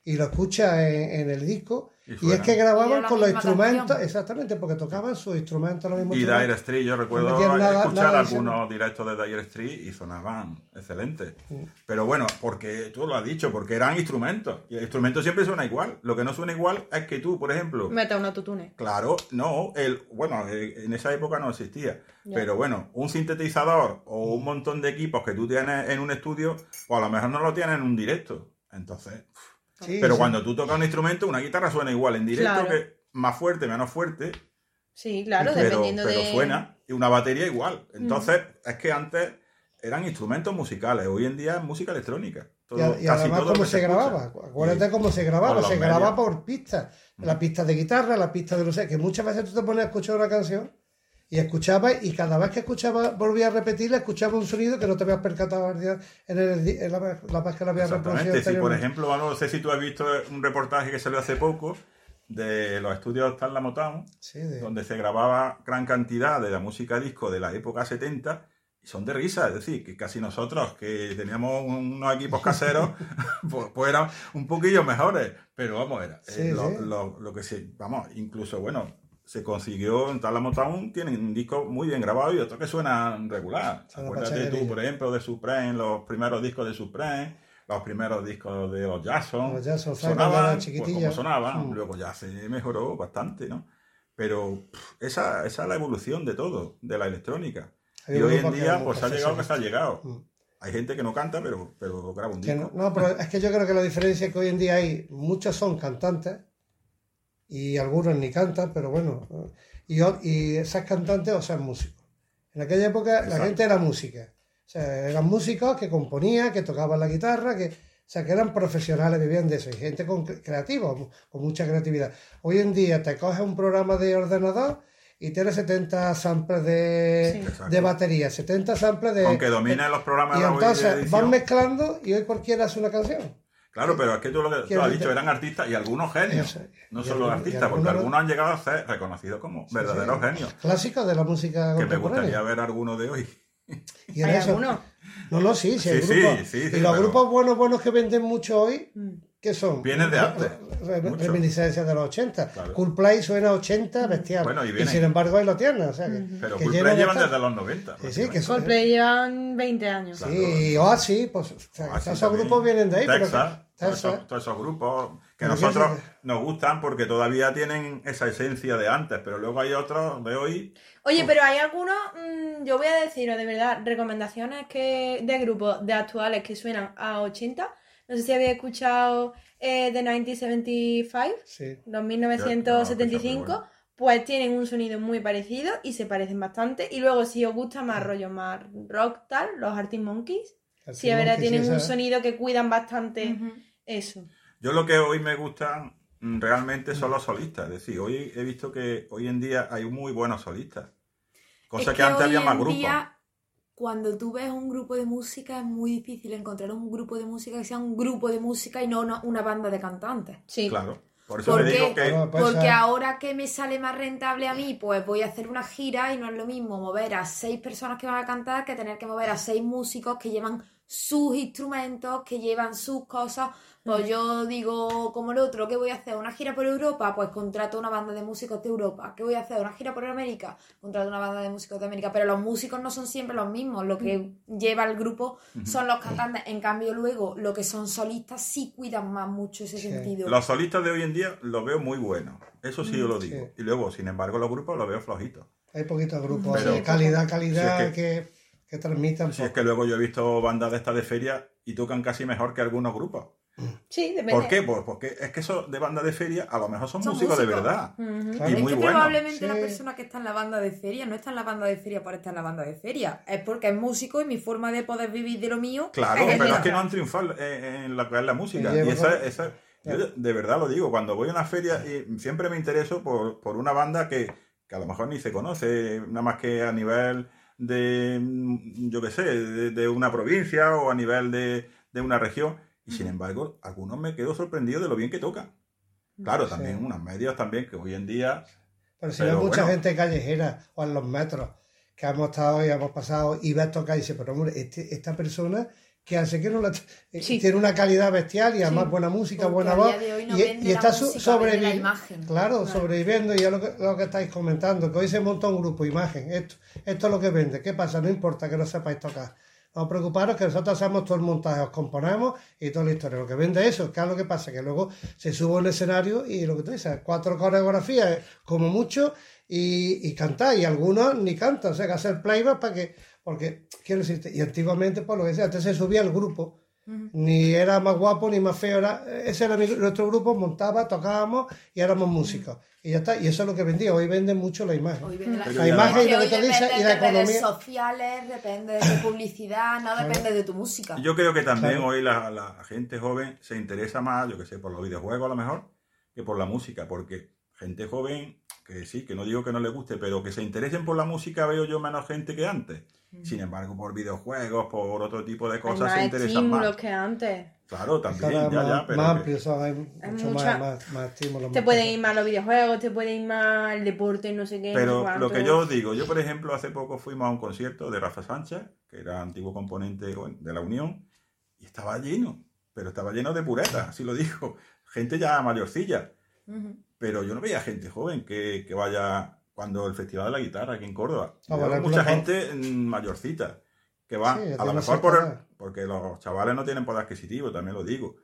Speaker 4: y lo escuchas en, en el disco.
Speaker 3: Y
Speaker 4: Y,
Speaker 3: suena.
Speaker 4: es que
Speaker 1: Y era
Speaker 4: grababan
Speaker 1: la
Speaker 4: con los
Speaker 1: misma
Speaker 4: instrumentos,
Speaker 1: canción.
Speaker 4: exactamente, porque tocaban sus instrumentos, los mismos
Speaker 3: Y
Speaker 4: instrumentos.
Speaker 3: Dire Street, yo recuerdo
Speaker 4: No metían nada-
Speaker 3: escuchar
Speaker 4: nada
Speaker 3: algunos
Speaker 4: adicional.
Speaker 3: directos de Dire Street y sonaban excelentes. Pero bueno, porque tú lo has dicho, porque eran instrumentos. Y el instrumento siempre suena igual. Lo que no suena igual es que tú, por ejemplo,
Speaker 2: Meta un autotune.
Speaker 3: claro, no, el, bueno, eh, en esa época no existía.
Speaker 2: Ya.
Speaker 3: Pero bueno, un sintetizador o un montón de equipos que tú tienes en un estudio, pues a lo mejor no lo tienes en un directo. Entonces,
Speaker 4: Sí,
Speaker 3: pero
Speaker 4: sí.
Speaker 3: cuando tú tocas un instrumento, una guitarra suena igual en directo,
Speaker 2: Claro.
Speaker 3: que más fuerte, menos fuerte,
Speaker 2: Sí, claro,
Speaker 3: pero,
Speaker 2: dependiendo
Speaker 3: pero
Speaker 2: de...
Speaker 3: suena, y una batería igual. Entonces, es que antes eran instrumentos musicales, hoy en día es música electrónica. Todo-
Speaker 4: Y, a- y
Speaker 3: casi
Speaker 4: además
Speaker 3: todo lo
Speaker 4: cómo
Speaker 3: que
Speaker 4: se
Speaker 3: escucha.
Speaker 4: grababa. Acuérdate
Speaker 3: Y-
Speaker 4: cómo se
Speaker 3: con
Speaker 4: grababa.
Speaker 3: los
Speaker 4: Se
Speaker 3: medios.
Speaker 4: grababa por pistas. La pista de guitarra, la pista de no sé, que muchas veces tú te pones a escuchar una canción y escuchabas, y cada vez que escuchabas, volvías a repetirla, escuchabas un sonido que no te habías percatado en, el- en, el- en la, la vez que la habías reproducido.
Speaker 3: Exactamente, si por
Speaker 4: anteriormente.
Speaker 3: ejemplo, bueno, no sé si tú has visto un reportaje que salió hace poco de los estudios Tarla Motown,
Speaker 4: Sí, de-
Speaker 3: donde se grababa gran cantidad de la música disco de la época setenta, y son de risa, es decir, que casi nosotros, que teníamos unos equipos caseros, pues, pues eran un poquillo mejores, pero vamos, era eh,
Speaker 4: Sí,
Speaker 3: lo,
Speaker 4: sí.
Speaker 3: lo- lo que se, vamos, incluso, bueno, se consiguió en Tarla Motown, tienen un disco muy bien grabado y otros que suenan regular.
Speaker 4: Suena
Speaker 3: Acuérdate tú,
Speaker 4: pachanguerillo.
Speaker 3: por ejemplo, de Supreme, los primeros discos de Supreme, los primeros discos de los Jackson,
Speaker 4: Los Jackson, Frank, cuando
Speaker 3: sonaban
Speaker 4: eran
Speaker 3: pues,
Speaker 4: chiquitillos.
Speaker 3: como sonaban,
Speaker 4: Mm.
Speaker 3: luego ya se mejoró bastante, ¿no? Pero pff, esa, esa es la evolución de todo, de la electrónica.
Speaker 4: Hay
Speaker 3: Y
Speaker 4: un
Speaker 3: hoy
Speaker 4: grupo
Speaker 3: en
Speaker 4: que
Speaker 3: día,
Speaker 4: es
Speaker 3: pues ha llegado que se ha llegado.
Speaker 4: Mm.
Speaker 3: Hay gente que no canta, pero, pero graba un
Speaker 4: Que
Speaker 3: disco.
Speaker 4: no, no, pero es que yo creo que la diferencia es que hoy en día hay, muchos son cantantes y algunos ni cantan, pero bueno, ¿no? y, o- y esas cantantes o sean músicos. En aquella época la
Speaker 3: Exacto.
Speaker 4: gente era música, o sea, eran músicos que componían, que tocaban la guitarra, que, o sea, que eran profesionales, vivían de eso, y gente con, creativa, con mucha creatividad. Hoy en día te coges un programa de ordenador y tienes setenta samples de,
Speaker 2: Sí.
Speaker 3: Exacto.
Speaker 4: de batería, setenta samples de...
Speaker 3: Aunque dominen los programas
Speaker 4: y
Speaker 3: de hoy de
Speaker 4: entonces
Speaker 3: edición.
Speaker 4: van mezclando y hoy cualquiera hace una canción.
Speaker 3: Claro, pero es que tú lo que tú
Speaker 4: Quiero
Speaker 3: has
Speaker 4: decir-
Speaker 3: dicho, eran artistas y algunos genios.
Speaker 4: Eso,
Speaker 3: No
Speaker 4: y
Speaker 3: solo
Speaker 4: algunos- y
Speaker 3: artistas, porque
Speaker 4: algunos-
Speaker 3: algunos han llegado a ser reconocidos como verdaderos
Speaker 4: sí.
Speaker 3: genios.
Speaker 4: Clásicos de la música
Speaker 3: Que me
Speaker 4: contemporánea.
Speaker 3: gustaría ver algunos de hoy.
Speaker 4: Y era
Speaker 2: ¿Hay
Speaker 4: eso.
Speaker 2: alguno?
Speaker 4: No, no, sí, sí, hay
Speaker 3: Sí, sí,
Speaker 4: grupos.
Speaker 3: sí, sí,
Speaker 4: y los
Speaker 3: pero-
Speaker 4: grupos buenos, buenos que venden mucho hoy,
Speaker 2: Mm.
Speaker 4: ¿qué son?
Speaker 3: Vienen de antes,
Speaker 4: Re- re-
Speaker 3: mucho.
Speaker 4: Reminiscencias de los ochenta.
Speaker 3: Claro.
Speaker 4: Cool Play suena a ochenta, bestial.
Speaker 3: Bueno, y
Speaker 4: y,
Speaker 3: vienen.
Speaker 4: sin embargo ahí lo tienen. O sea, que,
Speaker 3: Pero
Speaker 4: que
Speaker 3: Coldplay
Speaker 4: llenan
Speaker 3: llevan
Speaker 4: esta-
Speaker 3: desde los noventa.
Speaker 4: Sí, sí, que son.
Speaker 2: Coldplay llevan veinte años.
Speaker 3: Claro.
Speaker 4: Sí, y Oasis, pues, o sea,
Speaker 3: Así
Speaker 4: esos
Speaker 3: también.
Speaker 4: grupos vienen de ahí. pero que-
Speaker 3: Texas, todos,
Speaker 4: Texas.
Speaker 3: esos, todos esos grupos que
Speaker 4: Pero
Speaker 3: nosotros
Speaker 4: que-
Speaker 3: nos gustan porque todavía tienen esa esencia de antes, pero luego hay otros de hoy.
Speaker 2: Oye, pero hay algunos, mm, yo voy a deciros de verdad, recomendaciones que de grupos de actuales que suenan a ochenta. No sé si habéis escuchado eh, The mil novecientos setenta y cinco,
Speaker 4: Sí.
Speaker 2: los mil novecientos setenta y cinco,
Speaker 3: Yo- no,
Speaker 2: pues tienen un sonido muy parecido y se parecen bastante. Y luego, si os gusta más rollo, más rock tal, los Arctic Monkeys,
Speaker 4: Arctic
Speaker 2: sí, es verdad,
Speaker 4: Monkeys,
Speaker 2: tienen
Speaker 4: sí,
Speaker 2: un
Speaker 4: esa-
Speaker 2: sonido que cuidan bastante
Speaker 1: Ujú.
Speaker 2: eso.
Speaker 3: Yo lo que hoy me gustan mm, realmente son los solistas. Es decir, hoy he visto que hoy en día hay muy buenos solistas. Cosa
Speaker 1: Es
Speaker 3: que, antes
Speaker 1: hoy
Speaker 3: había más
Speaker 1: en
Speaker 3: grupos.
Speaker 1: día, cuando tú ves un grupo de música, es muy difícil encontrar un grupo de música que sea un grupo de música y no una, una banda de cantantes.
Speaker 2: Sí.
Speaker 3: Claro. Por eso
Speaker 1: ¿Por
Speaker 3: me
Speaker 1: qué?
Speaker 3: digo que.
Speaker 4: Claro, pues,
Speaker 1: Porque
Speaker 4: ah,
Speaker 1: ahora que me sale más rentable a mí, pues voy a hacer una gira y no es lo mismo mover a seis personas que van a cantar que tener que mover a seis músicos que llevan sus instrumentos, que llevan sus cosas. Pues yo digo, como el otro, ¿qué voy a hacer? ¿Una gira por Europa? Pues contrato una banda de músicos de Europa. ¿Qué voy a hacer? ¿Una gira por América? Contrato una banda de músicos de América. Pero los músicos no son siempre los mismos. Lo que lleva el grupo son los cantantes. En cambio, luego, lo que son solistas sí cuidan más mucho ese
Speaker 4: Sí.
Speaker 1: sentido.
Speaker 3: Los solistas de hoy en día los veo muy buenos. Eso sí yo lo digo.
Speaker 4: Sí.
Speaker 3: Y luego, sin embargo, los grupos los veo flojitos.
Speaker 4: Hay poquitos grupos
Speaker 3: Pero-
Speaker 4: de calidad, calidad
Speaker 3: Si es
Speaker 4: que, que transmitan.
Speaker 3: Si es que luego yo he visto bandas de estas de feria y tocan casi mejor que algunos grupos.
Speaker 2: Sí, depende.
Speaker 3: ¿Por qué? Pues porque es que esos de banda de feria a lo mejor son,
Speaker 1: Son
Speaker 3: músicos, de
Speaker 1: músicos.
Speaker 3: verdad.
Speaker 2: Ujú.
Speaker 4: Claro.
Speaker 3: Y
Speaker 1: Es
Speaker 3: muy
Speaker 1: que
Speaker 3: buenos.
Speaker 1: probablemente la
Speaker 4: Sí.
Speaker 1: persona que está en la banda de feria no está en la banda de feria por estar en la banda de feria. Es porque es músico y mi forma de poder vivir de lo mío
Speaker 3: Claro,
Speaker 1: es
Speaker 3: pero
Speaker 1: esa.
Speaker 3: es que no han triunfado en, en lo que es la música.
Speaker 4: Y
Speaker 3: Y
Speaker 4: llevo
Speaker 3: esa,
Speaker 4: con-
Speaker 3: esa- yo de verdad lo digo, cuando voy a una feria y siempre me intereso por, por una banda que, que a lo mejor ni se conoce, nada más que a nivel de, mm, yo qué sé, de, de una provincia o a nivel de, de una región. Y sin embargo, algunos me quedo sorprendido de lo bien que tocan. Claro, también
Speaker 4: Sí.
Speaker 3: unos medios también que hoy en día...
Speaker 4: Pero si
Speaker 3: Pero
Speaker 4: hay mucha
Speaker 3: bueno.
Speaker 4: gente callejera o en los metros que hemos estado y hemos pasado y ves tocar y dice, pero hombre, este, esta persona, que al seguir una,
Speaker 2: Sí.
Speaker 4: tiene una calidad bestial y además
Speaker 2: Sí.
Speaker 4: buena música,
Speaker 1: Porque
Speaker 4: buena
Speaker 1: a
Speaker 4: voz.
Speaker 1: día de hoy no
Speaker 4: y
Speaker 1: vende
Speaker 4: y
Speaker 1: la
Speaker 4: está
Speaker 1: música,
Speaker 4: su-
Speaker 1: vende
Speaker 4: sobreviviendo.
Speaker 1: la imagen.
Speaker 4: Claro,
Speaker 1: Claro.
Speaker 4: sobreviviendo. Y es lo que, lo que estáis comentando, que hoy se monta un grupo, imagen. Esto, esto es lo que vende. ¿Qué pasa? No importa que no sepáis tocar. No preocuparos que nosotros hacemos todo el montaje, os componemos y toda la historia. Lo que vende eso, ¿qué es lo que pasa? Que luego se sube al escenario y lo que tú dices, cuatro coreografías como mucho y, y cantar. Y algunos ni cantan, o sea, que hacer playback para que, porque, quiero decirte, y antiguamente, por lo que decía, antes se subía el grupo, ni era más guapo ni más feo, era, ese era mi- nuestro grupo, montaba, tocábamos y éramos músicos. Y ya está, y eso es lo que vendía. Hoy vende mucho la imagen.
Speaker 1: Hoy vende la,
Speaker 3: Pero
Speaker 4: La
Speaker 3: ya-
Speaker 4: imagen y
Speaker 1: que
Speaker 4: lo que
Speaker 1: hoy
Speaker 4: tú dices
Speaker 1: depende
Speaker 4: y la
Speaker 1: de redes
Speaker 4: economía.
Speaker 1: sociales, depende de publicidad, no depende de tu música.
Speaker 3: Yo creo que también
Speaker 4: Claro.
Speaker 3: hoy la, la gente joven se interesa más, yo que sé, por los videojuegos a lo mejor, que por la música, porque gente joven, que sí, que no digo que no le guste, pero que se interesen por la música veo yo menos gente que antes. Sin embargo, por videojuegos, por otro tipo de
Speaker 2: Hay
Speaker 3: cosas
Speaker 2: más
Speaker 3: se interesan
Speaker 2: estímulos
Speaker 3: más.
Speaker 2: que antes.
Speaker 3: Claro,
Speaker 4: Es que
Speaker 3: también,
Speaker 4: ahora
Speaker 3: ya,
Speaker 4: más,
Speaker 3: ya, pero
Speaker 4: más
Speaker 3: que-
Speaker 4: amplio, son, hay mucho
Speaker 2: mucha-
Speaker 4: más, más, más estímulos.
Speaker 2: Te
Speaker 4: más
Speaker 2: pueden
Speaker 4: cosas.
Speaker 2: ir más los videojuegos, te pueden ir más el deporte, no sé qué. no sé
Speaker 3: Pero
Speaker 2: cuánto.
Speaker 3: lo que yo os digo, yo por ejemplo hace poco fuimos a un concierto de Rafa Sánchez, que era antiguo componente de la Unión, y estaba lleno, pero estaba lleno de puretas, así lo dijo, gente ya mayorcilla,
Speaker 1: Ujú.
Speaker 3: pero yo no veía gente joven que, que vaya cuando el Festival de la Guitarra aquí en Córdoba.
Speaker 4: Ah,
Speaker 3: Veo
Speaker 4: bueno,
Speaker 3: mucha
Speaker 4: mejor.
Speaker 3: gente mm, mayorcita, que va,
Speaker 4: Sí, ya
Speaker 3: a lo
Speaker 4: tiene
Speaker 3: mejor
Speaker 4: cierta
Speaker 3: por
Speaker 4: edad.
Speaker 3: el- porque los chavales no tienen poder adquisitivo, también lo digo.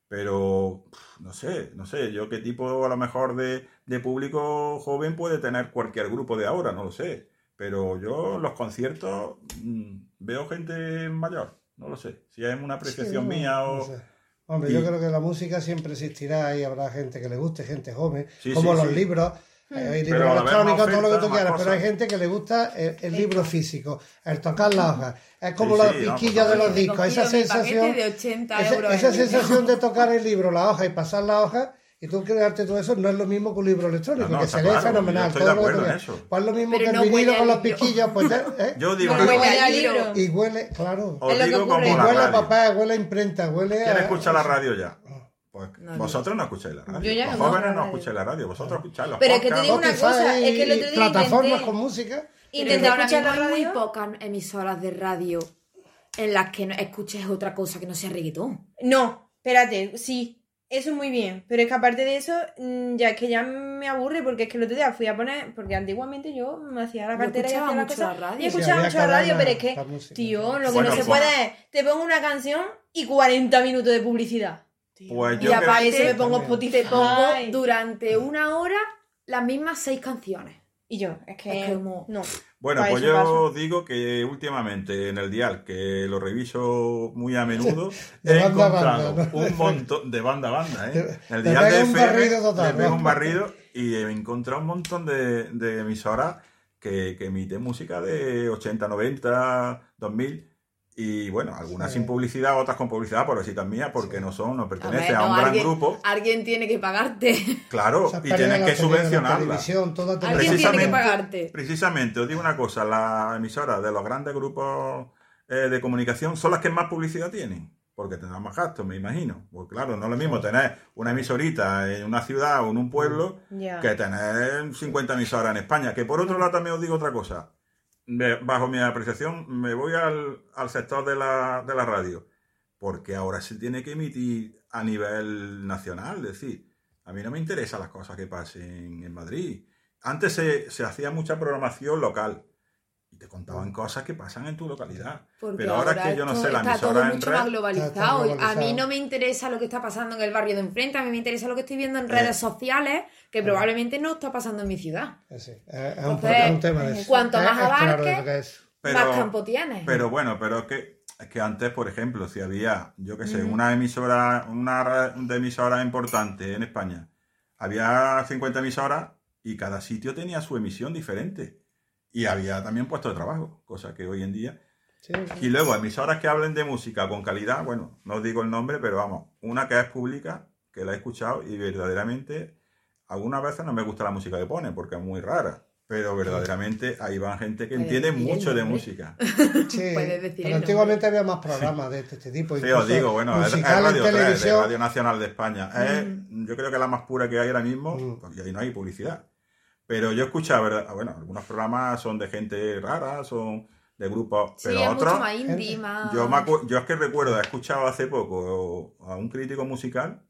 Speaker 3: Pero pf, no sé, no sé, yo qué tipo a lo mejor de, de público joven puede tener cualquier grupo de ahora, no lo sé. Pero yo en los conciertos mm, veo gente mayor, no lo sé. Si es una apreciación
Speaker 4: Sí, no,
Speaker 3: mía o...
Speaker 4: no sé. Hombre,
Speaker 3: y-
Speaker 4: yo creo que la música siempre existirá y habrá gente que le guste, gente joven,
Speaker 3: Sí,
Speaker 4: como
Speaker 3: sí,
Speaker 4: los
Speaker 3: sí.
Speaker 4: libros.
Speaker 2: Hmm.
Speaker 4: eh, Hay
Speaker 3: Pero
Speaker 4: libros
Speaker 3: a la vez
Speaker 4: electrónicos,
Speaker 3: más
Speaker 4: todo lo que
Speaker 3: oferta,
Speaker 4: tú
Speaker 3: más
Speaker 4: quieras, pero hay
Speaker 3: cosas.
Speaker 4: gente que le gusta el, el libro físico, el tocar la hoja. Es como
Speaker 3: Sí,
Speaker 4: los
Speaker 3: sí, no,
Speaker 4: piquillos
Speaker 3: por
Speaker 4: de los
Speaker 3: favor.
Speaker 1: He
Speaker 4: discos, esa
Speaker 1: cogido mi paquete
Speaker 4: sensación,
Speaker 1: de ochenta
Speaker 4: esa,
Speaker 1: euros
Speaker 4: esa
Speaker 1: en libro.
Speaker 4: sensación de tocar el libro, la hoja y pasar la hoja y tú crearte todo eso no es lo mismo que un libro electrónico,
Speaker 3: No, no,
Speaker 4: que
Speaker 3: está
Speaker 4: se lee
Speaker 3: claro,
Speaker 4: fenomenal.
Speaker 3: yo estoy
Speaker 4: todo
Speaker 3: de
Speaker 4: lo que
Speaker 3: acuerdo
Speaker 4: tú
Speaker 3: en
Speaker 4: quieras.
Speaker 3: eso.
Speaker 4: Pues es lo mismo
Speaker 1: Pero
Speaker 4: que
Speaker 1: no
Speaker 4: el vinilo
Speaker 1: huele a
Speaker 4: con los
Speaker 1: libro.
Speaker 4: piquillos, pues ya, ¿eh?
Speaker 3: Yo digo
Speaker 2: No
Speaker 3: una
Speaker 2: huele
Speaker 3: cosa,
Speaker 2: a
Speaker 1: libro.
Speaker 2: libro.
Speaker 4: Y huele, claro.
Speaker 3: os
Speaker 2: Es lo que
Speaker 3: digo
Speaker 2: ocurre.
Speaker 4: Y
Speaker 3: como la
Speaker 4: huele a
Speaker 3: radio.
Speaker 4: papel, huele a imprenta, huele a...
Speaker 3: ¿Quién escucha la radio ya? Pues
Speaker 1: No,
Speaker 3: vosotros no escucháis la radio.
Speaker 2: Yo ya
Speaker 3: Los
Speaker 2: no
Speaker 3: jóvenes
Speaker 2: escucho la
Speaker 3: no
Speaker 2: radio.
Speaker 3: escucháis la radio, vosotros escucháis los
Speaker 2: Pero es que te
Speaker 3: podcasts.
Speaker 2: digo una
Speaker 4: Spotify
Speaker 2: cosa, es que el
Speaker 4: y
Speaker 2: otro día
Speaker 4: plataformas
Speaker 2: intenté-
Speaker 4: con música.
Speaker 2: Intenté
Speaker 1: Pero ahora
Speaker 2: escuchar
Speaker 1: mismo
Speaker 2: la
Speaker 1: hay muy
Speaker 2: radio.
Speaker 1: pocas emisoras de radio en las que no escuches otra cosa que no sea reggaetón.
Speaker 2: No, espérate, sí. Eso muy bien, pero es que aparte de eso, mm, ya es que ya me aburre porque es que el otro día fui a poner, porque antiguamente yo me hacía la
Speaker 1: Yo
Speaker 2: cartera y
Speaker 1: escuchaba
Speaker 2: hacía las
Speaker 1: mucho
Speaker 2: cosas
Speaker 1: la radio.
Speaker 2: y
Speaker 1: Sí,
Speaker 2: escuchaba
Speaker 4: había
Speaker 2: mucho la radio,
Speaker 4: cadena
Speaker 2: pero es que,
Speaker 4: para música.
Speaker 2: tío, lo que
Speaker 3: Bueno,
Speaker 2: no se
Speaker 3: pues-
Speaker 2: puede es, te pongo una canción y cuarenta minutos de publicidad.
Speaker 3: Pues
Speaker 1: Y
Speaker 3: yo
Speaker 1: aparte-
Speaker 2: Para eso me pongo
Speaker 4: También.
Speaker 2: Spotify.
Speaker 1: Te pongo
Speaker 2: Ay.
Speaker 1: durante una hora las mismas seis canciones.
Speaker 2: Y yo, es que,
Speaker 1: Es que como-
Speaker 2: no.
Speaker 3: Bueno,
Speaker 2: Para
Speaker 3: pues
Speaker 2: eso
Speaker 3: yo
Speaker 2: paso.
Speaker 3: digo que últimamente en el dial, que lo reviso muy a menudo,
Speaker 4: De
Speaker 3: he
Speaker 4: banda a
Speaker 3: encontrado
Speaker 4: banda, ¿no?
Speaker 3: un montón de banda a banda, ¿eh?
Speaker 4: Te-
Speaker 3: El
Speaker 4: te
Speaker 3: dial de
Speaker 4: pega un
Speaker 3: F M,
Speaker 4: barrido total,
Speaker 3: le pega
Speaker 4: ¿no?
Speaker 3: un barrido y he encontrado un montón de, de emisoras que, que emiten música de ochenta, noventa, dos mil y bueno, algunas
Speaker 4: Sí.
Speaker 3: sin publicidad, otras con publicidad, por así mías, porque no son, no pertenecen a,
Speaker 1: A ver,
Speaker 3: un
Speaker 1: no,
Speaker 3: gran
Speaker 1: alguien-
Speaker 3: grupo,
Speaker 1: Alguien tiene que pagarte.
Speaker 3: claro,
Speaker 4: Se
Speaker 3: y
Speaker 4: pierde
Speaker 3: tienen
Speaker 4: la
Speaker 3: que
Speaker 4: tele, la
Speaker 3: subvencionarla.
Speaker 4: televisión, toda
Speaker 1: Alguien
Speaker 4: televisión.
Speaker 1: tiene que
Speaker 3: Precisamente-
Speaker 1: pagarte.
Speaker 3: Precisamente, os digo una cosa, las emisoras de los grandes grupos eh, de comunicación son las que más publicidad tienen, porque tendrán más gastos, me imagino. Pues claro, no es lo mismo tener una emisorita en una ciudad o en un pueblo
Speaker 2: Ya.
Speaker 3: que tener cincuenta emisoras en España. Que por otro lado también os digo otra cosa. Me- bajo mi apreciación, me voy al, al sector de la, de la radio, porque ahora se tiene que emitir a nivel nacional, es decir, a mí no me interesan las cosas que pasen en Madrid. Antes se, se hacía mucha programación local y te contaban cosas que pasan en tu localidad.
Speaker 1: Porque
Speaker 3: Pero ahora es que yo no
Speaker 1: esto
Speaker 3: sé, la
Speaker 1: está todo
Speaker 3: emisora en
Speaker 1: mucho
Speaker 3: red...
Speaker 1: más
Speaker 4: Está
Speaker 1: globalizado. A
Speaker 4: globalizado.
Speaker 1: mí no me interesa lo que está pasando en el barrio de enfrente, a mí me interesa lo que estoy viendo en
Speaker 3: Eh.
Speaker 1: redes sociales, que probablemente no está pasando en mi ciudad.
Speaker 4: Sí, sí, es, es un,
Speaker 1: Entonces,
Speaker 4: es un tema de eso.
Speaker 1: cuanto
Speaker 4: Es-
Speaker 1: más
Speaker 4: es claro
Speaker 1: abarque,
Speaker 4: lo que es.
Speaker 3: Pero-
Speaker 1: más campo tienes.
Speaker 3: Pero bueno, pero es que, es que antes, por ejemplo, si había, yo qué sé, una emisora, una red de emisoras importante en España, había cincuenta emisoras y cada sitio tenía su emisión diferente. Y había también puestos de trabajo, cosa que hoy en día...
Speaker 4: Sí,
Speaker 3: Y luego, emisoras que hablen de música con calidad, bueno, no os digo el nombre, pero vamos, una que es pública, que la he escuchado y verdaderamente, algunas veces no me gusta la música que pone, porque es muy rara. Pero verdaderamente ahí van gente que
Speaker 1: Puedes
Speaker 3: entiende
Speaker 1: decir el
Speaker 3: mucho de
Speaker 1: nombre.
Speaker 3: música.
Speaker 4: sí.
Speaker 1: Puedes decir
Speaker 4: Pero
Speaker 1: el
Speaker 4: antiguamente había más programas de este, este tipo.
Speaker 3: Sí,
Speaker 4: incluso
Speaker 3: os digo, bueno, es, es
Speaker 4: musical
Speaker 3: Radio
Speaker 4: en
Speaker 3: tres, de
Speaker 4: televisión.
Speaker 3: Radio Nacional de España. Es, yo creo que es la más pura que hay ahora mismo,
Speaker 4: Mm.
Speaker 3: pues, y ahí no hay publicidad. Pero yo escucho, ¿verdad? Bueno, algunos programas son de gente rara, son de grupos,
Speaker 1: Sí,
Speaker 3: pero
Speaker 1: es
Speaker 3: otros...
Speaker 1: mucho más indie, más...
Speaker 3: Yo, me acu- yo es que recuerdo, he escuchado hace poco a un crítico musical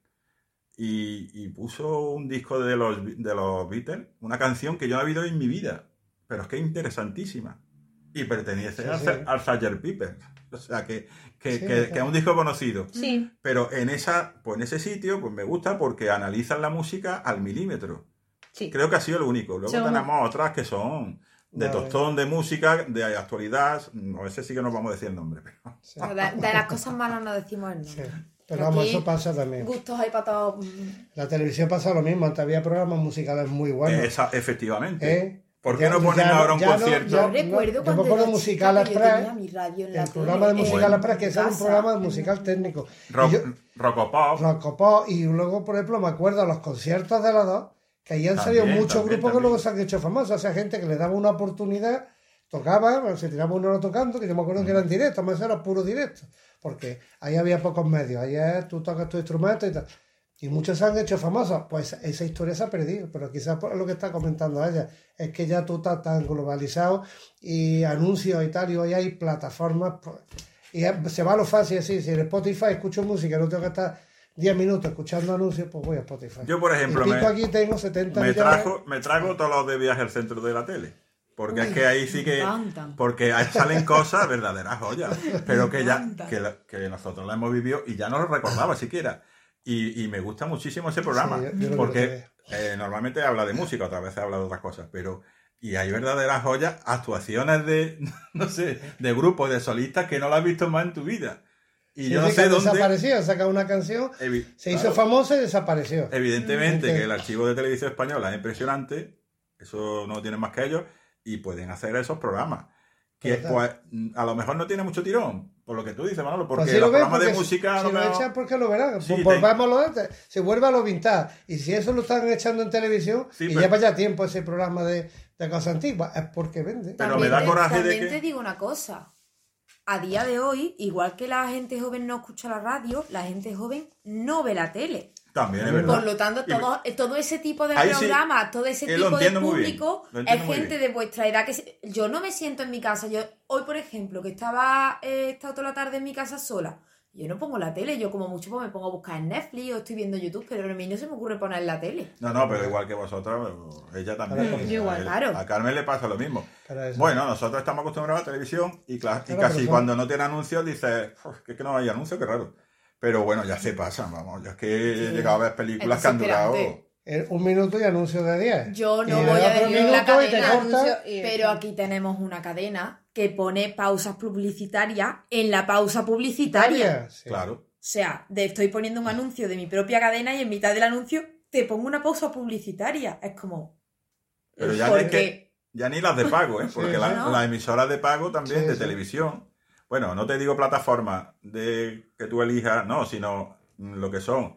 Speaker 3: y, y puso un disco de los, de los Beatles, una canción que yo no he oído en mi vida, pero es que es interesantísima. Y pertenece
Speaker 4: Sí,
Speaker 3: al,
Speaker 4: sí.
Speaker 3: al sergeant Pepper. O sea, que, que,
Speaker 4: Sí,
Speaker 3: que,
Speaker 4: claro.
Speaker 3: que es un disco conocido.
Speaker 2: Sí.
Speaker 3: Pero en, esa, pues en ese sitio pues me gusta porque analizan la música al milímetro.
Speaker 2: Sí.
Speaker 3: Creo que ha sido lo único. Luego
Speaker 2: Según-
Speaker 3: tenemos otras que son de
Speaker 4: Vale.
Speaker 3: tostón de música, de actualidad. A veces sí que nos vamos a decir el nombre. Pero...
Speaker 4: Sí,
Speaker 1: De, de las cosas malas no decimos el
Speaker 4: sí.
Speaker 1: nombre.
Speaker 4: Pero vamos,
Speaker 1: Aquí,
Speaker 4: eso pasa también.
Speaker 1: Gustos hay para todos.
Speaker 4: La televisión pasa lo mismo. Antes había programas musicales muy buenos.
Speaker 3: Esa, efectivamente.
Speaker 4: ¿eh?
Speaker 3: ¿Por qué
Speaker 4: Ya-
Speaker 3: no ponen
Speaker 4: ya
Speaker 3: ahora un
Speaker 4: ya no-
Speaker 3: concierto?
Speaker 4: ya-
Speaker 1: Yo recuerdo
Speaker 4: yo
Speaker 1: cuando
Speaker 4: me acuerdo
Speaker 1: era
Speaker 4: Musical
Speaker 1: chica que yo
Speaker 4: Express,
Speaker 1: tenía mi radio en la
Speaker 4: El
Speaker 1: tele,
Speaker 4: programa de
Speaker 1: en
Speaker 4: Musical
Speaker 1: mi
Speaker 4: Express, que ese era un
Speaker 1: casa.
Speaker 4: programa de musical técnico. Y
Speaker 3: Rock,
Speaker 4: yo-
Speaker 3: Rocopop.
Speaker 4: Rocopó, y luego, por ejemplo, me acuerdo a los conciertos de los dos, que ahí han
Speaker 3: También,
Speaker 4: salido muchos
Speaker 3: también,
Speaker 4: grupos que
Speaker 3: también.
Speaker 4: luego se han hecho famosos. O sea, gente que le daba una oportunidad, tocaba, se tiraba una hora tocando, que yo me acuerdo que eran directos, más era puro directo, porque ahí había pocos medios, ahí es, tú tocas tu instrumento y tal. Y muchos se han hecho famosos, pues esa historia se ha perdido, pero quizás por lo que está comentando ella, es que ya tú estás tan globalizado y anuncios y tal, y hoy hay plataformas, pues, y es- se va a lo fácil así, si en Spotify escucho música, no tengo que estar diez minutos escuchando anuncios, pues voy a Spotify.
Speaker 3: Yo, por ejemplo,
Speaker 4: y pico
Speaker 3: me-
Speaker 4: aquí tengo setenta
Speaker 3: Me,
Speaker 4: millones.
Speaker 3: trajo, me trago todos los de viaje al centro de la tele. Porque
Speaker 1: Uy,
Speaker 3: es que ahí sí
Speaker 1: me
Speaker 3: que...
Speaker 1: encantan.
Speaker 3: Porque ahí salen cosas verdaderas joyas. Pero que ya
Speaker 1: encantan.
Speaker 3: que, la- que nosotros la hemos vivido y ya no lo recordaba siquiera. Y, y me gusta muchísimo ese programa.
Speaker 4: Sí, yo- yo lo
Speaker 3: porque eh, normalmente habla de música, otras veces habla de otras cosas. Pero... Y hay verdaderas joyas, actuaciones de, no sé, de grupos, de solistas que no las has visto más en tu vida. Y
Speaker 4: Sí,
Speaker 3: yo no
Speaker 4: sí,
Speaker 3: sé
Speaker 4: que
Speaker 3: dónde...
Speaker 4: desapareció, han sacado una canción,
Speaker 3: Evi-
Speaker 4: se hizo
Speaker 3: claro.
Speaker 4: famosa y desapareció.
Speaker 3: Evidentemente
Speaker 4: Mm,
Speaker 3: que
Speaker 4: ok.
Speaker 3: el archivo de televisión española es impresionante, eso no tienen más que ellos, y pueden hacer esos programas. Que
Speaker 4: Total.
Speaker 3: pues, a lo mejor no tiene mucho tirón, por lo que tú dices, Manolo, porque
Speaker 4: Pues sí
Speaker 3: los
Speaker 4: lo ven,
Speaker 3: programas de
Speaker 4: porque
Speaker 3: música
Speaker 4: si
Speaker 3: no
Speaker 4: lo
Speaker 3: me-
Speaker 4: echan porque lo verán.
Speaker 3: Sí,
Speaker 4: pues
Speaker 3: te-
Speaker 4: volvamos a lo de antes. Se vuelve a lo vintage. Y si eso lo están echando en televisión
Speaker 3: Sí,
Speaker 4: y
Speaker 3: pero-
Speaker 4: lleva ya tiempo ese programa de, de cosas antiguas, es porque vende.
Speaker 3: Pero
Speaker 1: También
Speaker 3: me da
Speaker 1: te-
Speaker 3: coraje de
Speaker 1: también
Speaker 3: que-
Speaker 1: te digo una cosa. A día de hoy, igual que la gente joven no escucha la radio, la gente joven no ve la tele.
Speaker 3: También es
Speaker 4: Por
Speaker 3: verdad.
Speaker 1: Por lo tanto,
Speaker 3: Y me-
Speaker 1: todo, todo ese tipo de
Speaker 3: Ahí sí,
Speaker 1: programas, todo ese
Speaker 3: eh, lo
Speaker 1: tipo de
Speaker 3: entiendo muy bien,
Speaker 1: público
Speaker 3: lo
Speaker 1: es
Speaker 3: entiendo muy
Speaker 1: gente
Speaker 3: bien.
Speaker 1: de vuestra edad. Que se- yo no me siento en mi casa. Yo hoy, por ejemplo, que estaba eh, he estado toda la tarde en mi casa sola, yo no pongo la tele. Yo como mucho pues me pongo a buscar en Netflix o estoy viendo YouTube, pero a mí no se me ocurre poner la tele.
Speaker 3: No, no, pero igual que vosotros, ella también.
Speaker 4: Claro,
Speaker 2: yo igual,
Speaker 3: A él-
Speaker 1: claro.
Speaker 3: A Carmen le pasa lo mismo.
Speaker 4: Pero eso-
Speaker 3: Bueno, nosotros estamos acostumbrados a la televisión y, cla- y
Speaker 4: Claro,
Speaker 3: casi
Speaker 4: pero son-
Speaker 3: cuando no tiene anuncios dices, "Uf, que es que no hay anuncios, qué raro". Pero bueno, ya se pasan, vamos. Yo es que he
Speaker 1: Sí.
Speaker 3: llegado a ver películas
Speaker 1: Es
Speaker 3: que han durado...
Speaker 1: desesperante.
Speaker 4: eh, un minuto y anuncio de diez.
Speaker 1: Yo no
Speaker 4: Y
Speaker 1: voy
Speaker 4: le
Speaker 1: a
Speaker 4: da otro
Speaker 1: decir la
Speaker 4: minuto y te
Speaker 1: cadena,
Speaker 4: corta.
Speaker 2: Anuncio y-
Speaker 1: pero aquí tenemos una cadena que pone pausas publicitarias en la pausa publicitaria.
Speaker 4: Sí.
Speaker 3: Claro.
Speaker 1: O sea, de, estoy poniendo un anuncio de mi propia cadena y en mitad del anuncio te pongo una pausa publicitaria. Es como...
Speaker 3: Pero ya
Speaker 1: ¿por
Speaker 3: no es
Speaker 1: qué?
Speaker 3: que... Ya ni las de pago, ¿eh? Porque
Speaker 4: Sí,
Speaker 3: la-
Speaker 1: sí. ¿No?
Speaker 3: las emisoras de pago también,
Speaker 4: Sí,
Speaker 3: de
Speaker 4: sí.
Speaker 3: televisión. Bueno, no te digo plataformas de que tú elijas, no, sino mm, lo que son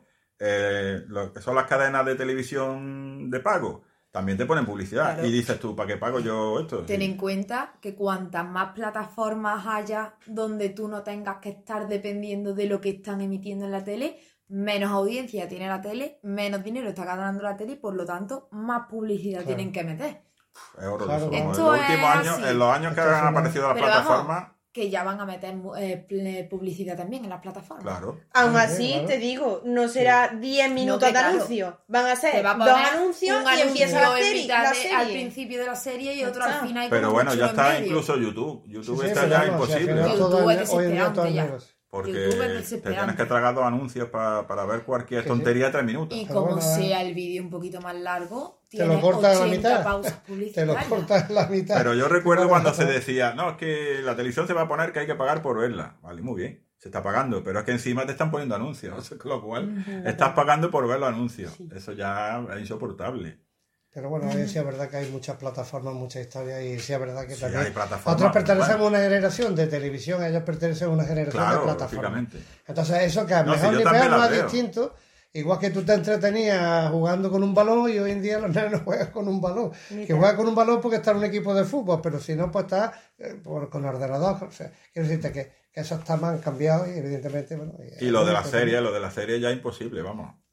Speaker 3: eh, lo que son las cadenas de televisión de pago. También te ponen publicidad.
Speaker 1: Claro.
Speaker 3: Y dices tú, ¿para qué pago yo esto?
Speaker 1: Ten
Speaker 3: Sí.
Speaker 1: en cuenta que cuantas más plataformas haya donde tú no tengas que estar dependiendo de lo que están emitiendo en la tele, menos audiencia tiene la tele, menos dinero está ganando la tele y por lo tanto más publicidad
Speaker 4: Claro.
Speaker 1: tienen que meter.
Speaker 3: Es horroroso.
Speaker 4: Claro,
Speaker 3: vamos. En
Speaker 1: Esto
Speaker 3: los
Speaker 1: es
Speaker 3: últimos años,
Speaker 1: así.
Speaker 3: en los años que
Speaker 4: Esto es
Speaker 3: han
Speaker 4: una-
Speaker 3: aparecido las
Speaker 1: Pero vamos,
Speaker 3: plataformas,
Speaker 1: que ya van a meter eh, ple- publicidad también en las plataformas.
Speaker 3: claro.
Speaker 2: Aún
Speaker 4: Sí,
Speaker 2: así,
Speaker 4: claro.
Speaker 2: te digo, no será diez minutos
Speaker 1: que
Speaker 2: de
Speaker 1: claro.
Speaker 2: anuncio. Van a
Speaker 1: Te
Speaker 2: ser
Speaker 1: va a
Speaker 2: dos
Speaker 1: poner
Speaker 2: anuncios
Speaker 1: un
Speaker 2: y empieza
Speaker 1: anuncio
Speaker 2: la
Speaker 1: en
Speaker 2: serie.
Speaker 1: mitad
Speaker 2: La
Speaker 1: de- al
Speaker 2: serie.
Speaker 1: principio de la serie y
Speaker 2: Ya
Speaker 1: otro
Speaker 2: está.
Speaker 1: al final. y
Speaker 3: Pero
Speaker 1: como
Speaker 3: bueno,
Speaker 1: mucho
Speaker 3: ya
Speaker 1: en
Speaker 3: está
Speaker 1: medio.
Speaker 3: incluso YouTube. YouTube
Speaker 4: Sí, sí,
Speaker 3: está
Speaker 4: pero
Speaker 3: ya
Speaker 4: vamos, si al
Speaker 3: imposible.
Speaker 4: final
Speaker 1: YouTube
Speaker 4: todo
Speaker 1: es
Speaker 4: es- hoy en día todo es
Speaker 1: desesperante ya.
Speaker 4: negocio.
Speaker 3: Porque
Speaker 1: YouTube es
Speaker 3: te tienes
Speaker 1: desesperante.
Speaker 3: que tragar dos anuncios pa- para ver cualquier
Speaker 4: Que sí.
Speaker 3: tontería de tres minutos.
Speaker 1: Y
Speaker 4: Pero
Speaker 1: como
Speaker 4: bueno,
Speaker 1: sea el vídeo un poquito más largo,
Speaker 4: Te
Speaker 1: tiene
Speaker 4: lo cortas a la
Speaker 1: ochenta
Speaker 4: mitad.
Speaker 1: pausas
Speaker 4: Te lo
Speaker 1: publicitarias.
Speaker 4: cortas en la mitad.
Speaker 3: Pero yo recuerdo
Speaker 4: Bueno,
Speaker 3: cuando se
Speaker 4: no.
Speaker 3: decía, no, es que la televisión se va a poner que hay que pagar por verla. Vale, muy bien, se está pagando, pero es que encima te están poniendo anuncios, con lo cual estás pagando por ver los anuncios. Eso ya es insoportable.
Speaker 4: Pero bueno, hoy sí es verdad que hay muchas plataformas, muchas historias y sí es verdad que
Speaker 3: Sí,
Speaker 4: también
Speaker 3: hay plataformas,
Speaker 4: otros pertenecen
Speaker 3: bueno.
Speaker 4: a una generación de televisión, ellos pertenecen a una generación
Speaker 3: Claro,
Speaker 4: de plataformas.
Speaker 3: lógicamente.
Speaker 4: Entonces eso que a lo
Speaker 3: No, si
Speaker 4: mejor
Speaker 3: yo
Speaker 4: ni
Speaker 3: también
Speaker 4: peor no
Speaker 3: las
Speaker 4: es
Speaker 3: veo.
Speaker 4: distinto, igual que tú te entretenías jugando con un balón y hoy en día los nenes no juegan con un balón.
Speaker 2: Ni
Speaker 4: Que
Speaker 2: tal.
Speaker 4: juega con un balón porque está en un equipo de fútbol, pero si no, pues está eh, por- con ordenador. O sea, quiero decirte que, que esos temas han cambiado y evidentemente, bueno...
Speaker 3: Y lo de la serie, lo de la serie ya es imposible, vamos.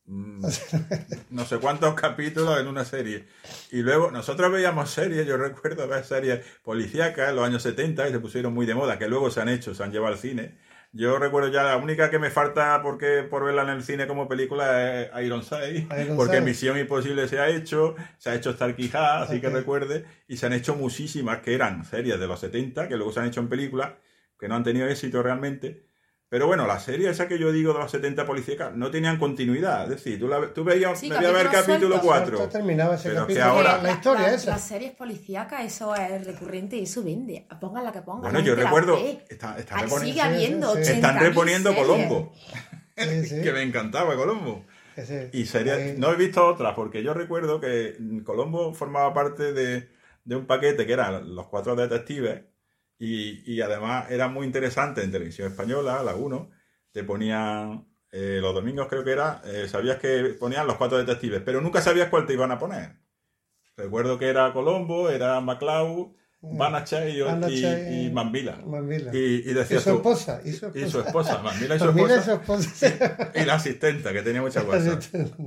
Speaker 3: mm, no sé cuántos capítulos en una serie. Y luego nosotros veíamos series, yo recuerdo ver series policíacas en los años setenta que se pusieron muy de moda, que luego se han hecho, se han llevado al cine. Yo recuerdo ya, la única que me falta porque por verla en el cine como película es Ironside,
Speaker 4: Ironside.
Speaker 3: porque Misión Imposible se ha hecho, se ha hecho Starkey Hatch, así que
Speaker 4: Ok.
Speaker 3: recuerde, y se han hecho muchísimas que eran series de los setenta, que luego se han hecho en películas, que no han tenido éxito realmente. Pero bueno, las series esas que yo digo de los setenta policíacas no tenían continuidad. Es decir, tú, la, tú veías,
Speaker 1: Sí,
Speaker 3: me voy a ver
Speaker 1: capítulos
Speaker 3: capítulo
Speaker 1: sueltos.
Speaker 3: cuatro.
Speaker 4: Suelto terminaba ese
Speaker 3: Pero es que
Speaker 4: capítulo.
Speaker 3: ahora-
Speaker 4: La, la historia
Speaker 1: la-
Speaker 4: esa.
Speaker 1: Las series policíacas, eso es recurrente y eso vende. Pongan la que pongan.
Speaker 3: Bueno,
Speaker 1: la
Speaker 3: yo
Speaker 1: gente la
Speaker 3: recuerdo,
Speaker 1: ve.
Speaker 3: está- están
Speaker 1: Ah,
Speaker 3: reponiendo,
Speaker 1: sigue habiendo
Speaker 4: sí, sí.
Speaker 1: ochenta
Speaker 3: están
Speaker 1: mil
Speaker 3: reponiendo
Speaker 1: series.
Speaker 3: Colombo,
Speaker 4: Sí, sí.
Speaker 3: que me encantaba Colombo.
Speaker 4: Que sí.
Speaker 3: Y series,
Speaker 4: Ahí-
Speaker 3: no he visto otras, porque yo recuerdo que Colombo formaba parte de, de un paquete que eran los cuatro detectives, y, y además era muy interesante en televisión española, la uno, te ponían, eh, los domingos creo que era, eh, sabías que ponían los cuatro detectives, pero nunca sabías cuál te iban a poner. Recuerdo que era Colombo, era MacLeod, Banachek y,
Speaker 4: Banachek
Speaker 3: y, y Mambila.
Speaker 4: Mambila.
Speaker 3: Y, y
Speaker 4: Y
Speaker 3: decías
Speaker 4: su
Speaker 3: tú,
Speaker 4: esposa. Y su esposa.
Speaker 3: y su esposa, Mambila y su
Speaker 4: Mambila y
Speaker 3: esposa,
Speaker 4: su esposa.
Speaker 3: y la asistenta, que tenía muchas cosas.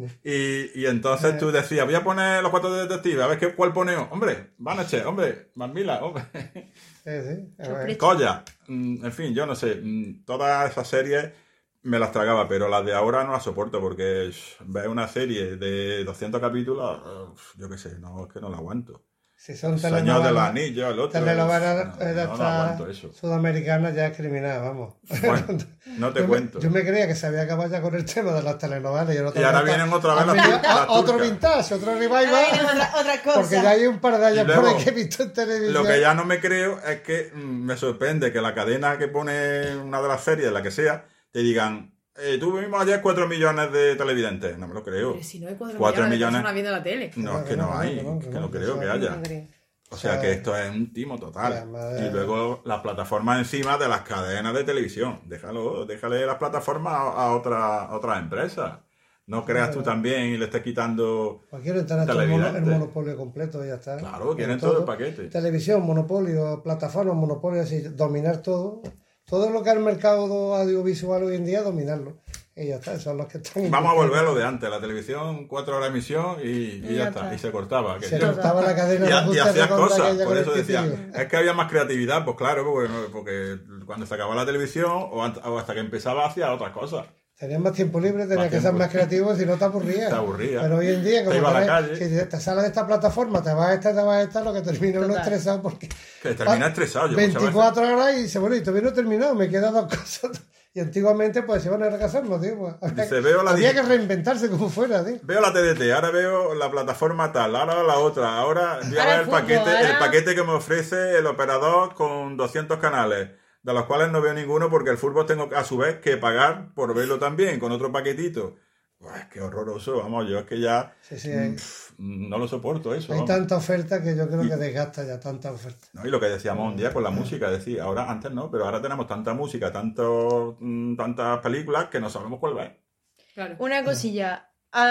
Speaker 3: Y, y entonces tú decías, voy a poner los cuatro detectives, a ver qué, cuál poneo. Hombre, Banachek, hombre, Mambila, hombre,
Speaker 4: Sí, sí. A ver.
Speaker 1: Sorpresa.
Speaker 3: Colla. Mm, En fin, yo no sé, mm, todas esas series me las tragaba, pero las de ahora no las soporto porque sh, ver una serie de doscientos capítulos, uf, yo qué sé, no, es que no la aguanto.
Speaker 4: Si son
Speaker 3: Señor de los
Speaker 4: telenovelas,
Speaker 3: Anillos, el otro.
Speaker 4: telenovelas
Speaker 3: no,
Speaker 4: eh, de
Speaker 3: no, no aguanto
Speaker 4: estas
Speaker 3: eso.
Speaker 4: sudamericanas ya es criminal, vamos.
Speaker 3: Bueno, no te
Speaker 4: yo
Speaker 3: cuento.
Speaker 4: Me, yo me creía que se había acabado ya con el tema de las telenovelas. Y, ahora
Speaker 3: Y ahora
Speaker 4: otra vez
Speaker 3: vienen otra vez
Speaker 4: han
Speaker 3: las
Speaker 4: venido
Speaker 3: tur- las
Speaker 4: a- otro
Speaker 3: turcas.
Speaker 4: vintage, otro
Speaker 2: Ahora vienen
Speaker 4: revival.
Speaker 2: otra, otra cosa.
Speaker 4: Porque ya hay un par de años
Speaker 3: Y
Speaker 4: por
Speaker 3: luego,
Speaker 4: ahí que he visto en televisión.
Speaker 3: Lo que ya no me creo es que mm, me sorprende que la cadena que pone una de las series, la que sea, te digan, eh, tuvimos ayer cuatro millones de televidentes. No me lo creo.
Speaker 1: Pero si no hay cuatro,
Speaker 3: Cuatro
Speaker 1: millones,
Speaker 3: millones.
Speaker 1: de personas viendo la tele.
Speaker 3: No, es que no hay, que no creo que haya.
Speaker 2: No creo.
Speaker 3: O sea
Speaker 4: O sea,
Speaker 3: que esto es un timo
Speaker 4: y
Speaker 3: total.
Speaker 4: además-
Speaker 3: Y luego las plataformas encima de las cadenas de televisión. Déjalo, déjale las plataformas a, a otra- a otras empresas. No creas tú también y le estés quitando.
Speaker 4: Pues quieren tener todo el, mono- el
Speaker 3: televidentes.
Speaker 4: monopolio completo y ya está.
Speaker 3: Claro, quieren
Speaker 4: Todo.
Speaker 3: todo el paquete.
Speaker 4: Televisión, monopolio, plataformas, monopolio, así, dominar todo. Todo lo que es el mercado audiovisual hoy en día, dominarlo. Y ya está, son los que están...
Speaker 3: Vamos a volver a lo de antes, la televisión, cuatro horas de emisión y, y
Speaker 2: Y
Speaker 3: ya
Speaker 2: ya
Speaker 3: está.
Speaker 2: está.
Speaker 3: Y se cortaba.
Speaker 4: Se
Speaker 3: aquello.
Speaker 4: cortaba la cadena
Speaker 3: Y,
Speaker 4: de
Speaker 3: ha- y
Speaker 4: ajuste
Speaker 3: hacías
Speaker 4: redonda
Speaker 3: cosas,
Speaker 4: aquella
Speaker 3: por
Speaker 4: con
Speaker 3: eso
Speaker 4: el
Speaker 3: decía,
Speaker 4: pitillo.
Speaker 3: es que había más creatividad, pues claro, porque, porque cuando se acababa la televisión o, ant- o hasta que empezaba hacía otras cosas.
Speaker 4: Tenías más tiempo libre, tenías
Speaker 3: Más
Speaker 4: que ser
Speaker 3: tiempo.
Speaker 4: más creativo, si no te aburrías.
Speaker 3: Te aburrías.
Speaker 4: Pero hoy en día,
Speaker 3: Te
Speaker 4: como
Speaker 3: iba a la
Speaker 4: ves,
Speaker 3: calle.
Speaker 4: si te, te sales de esta plataforma, te vas a esta, te vas a esta, lo que termina uno
Speaker 2: Total.
Speaker 4: estresado porque...
Speaker 3: Que termina
Speaker 4: Ah,
Speaker 3: estresado yo muchas veces.
Speaker 4: veinticuatro horas y dice, bueno, y todavía no he terminado, me quedan dos cosas. Y antiguamente, pues, se iban a recasarnos, tío. Pues, había,
Speaker 3: Dice, veo la
Speaker 4: había
Speaker 3: digi-
Speaker 4: que reinventarse como fuera, tío.
Speaker 3: Veo la T D T, ahora veo la plataforma tal, ahora la otra, ahora voy a
Speaker 2: Ahora
Speaker 3: ver
Speaker 2: el
Speaker 3: el
Speaker 2: fútbol,
Speaker 3: paquete,
Speaker 2: ahora-
Speaker 3: el paquete que me ofrece el operador con doscientos canales, de los cuales no veo ninguno porque el fútbol tengo a su vez que pagar por verlo también con otro paquetito. Buah, qué horroroso, vamos, yo es que ya
Speaker 4: Sí, sí, hay,
Speaker 3: pff, no lo soporto eso.
Speaker 4: hay
Speaker 3: vamos.
Speaker 4: tanta oferta que yo creo que desgasta ya tanta oferta.
Speaker 3: No, y lo que decíamos un día con la música, es decir, ahora antes no, pero ahora tenemos tanta música, tantos, mm, tantas películas que no sabemos cuál ver.
Speaker 1: Claro.
Speaker 2: Una cosilla.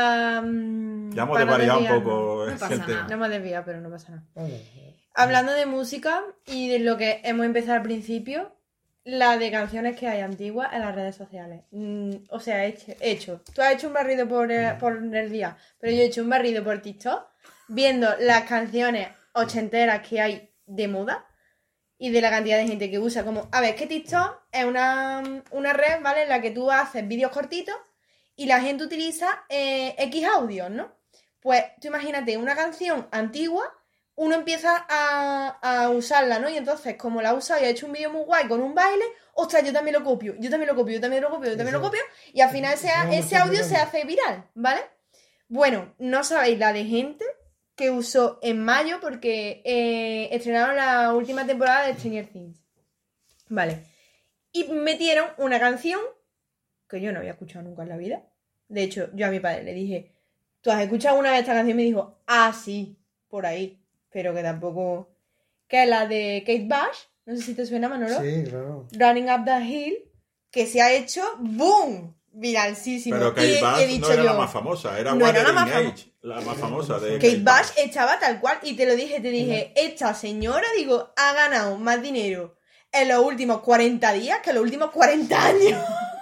Speaker 2: am,
Speaker 3: Ya hemos
Speaker 2: para no
Speaker 3: desvariado un
Speaker 2: desviarnos.
Speaker 3: poco
Speaker 1: No
Speaker 3: el
Speaker 1: pasa
Speaker 3: tema.
Speaker 1: nada.
Speaker 2: No hemos desviado, pero no pasa nada.
Speaker 4: Bueno,
Speaker 2: Hablando de música y de lo que hemos empezado al principio, la de canciones que hay antiguas en las redes sociales. Mm, o sea, he hecho, he hecho. Tú has hecho un barrido por el, por el día, pero yo he hecho un barrido por TikTok viendo las canciones ochenteras que hay de moda y de la cantidad de gente que usa. Como, a ver, que TikTok es una, una red, ¿vale? En la que tú haces vídeos cortitos y la gente utiliza eh, X audios, ¿no? Pues tú imagínate una canción antigua, uno empieza a, a usarla, ¿no? Y entonces, como la ha usado y ha hecho un vídeo muy guay con un baile, ostras, yo también lo copio, yo también lo copio, yo también lo copio, yo también lo copio, y al final ese,
Speaker 4: Eso
Speaker 2: ese
Speaker 4: mucho
Speaker 2: audio se
Speaker 4: tiempo.
Speaker 2: hace viral, ¿vale? Bueno, no sabéis la de gente que usó en mayo porque eh, estrenaron la última temporada de Stranger Things. Vale. Y metieron una canción que yo no había escuchado nunca en la vida. De hecho, yo a mi padre le dije, ¿tú has escuchado una vez esta canción? Y me dijo, ah, sí, por ahí. Pero que tampoco... Que es la de Kate Bush, no sé si te suena, Manolo.
Speaker 4: sí, claro.
Speaker 2: Running Up the Hill, que se ha hecho ¡boom! Viralísimo.
Speaker 3: Pero
Speaker 2: Y
Speaker 3: Kate
Speaker 2: he-
Speaker 3: Bush
Speaker 2: he dicho
Speaker 3: no era
Speaker 2: yo,
Speaker 3: la más famosa, era
Speaker 2: No era la
Speaker 3: Wuthering
Speaker 2: más famo-
Speaker 3: Age, la más famosa de
Speaker 2: Kate Bush estaba tal cual, y te lo dije, te dije, esta señora, digo, ha ganado más dinero en los últimos cuarenta días que en los últimos cuarenta años.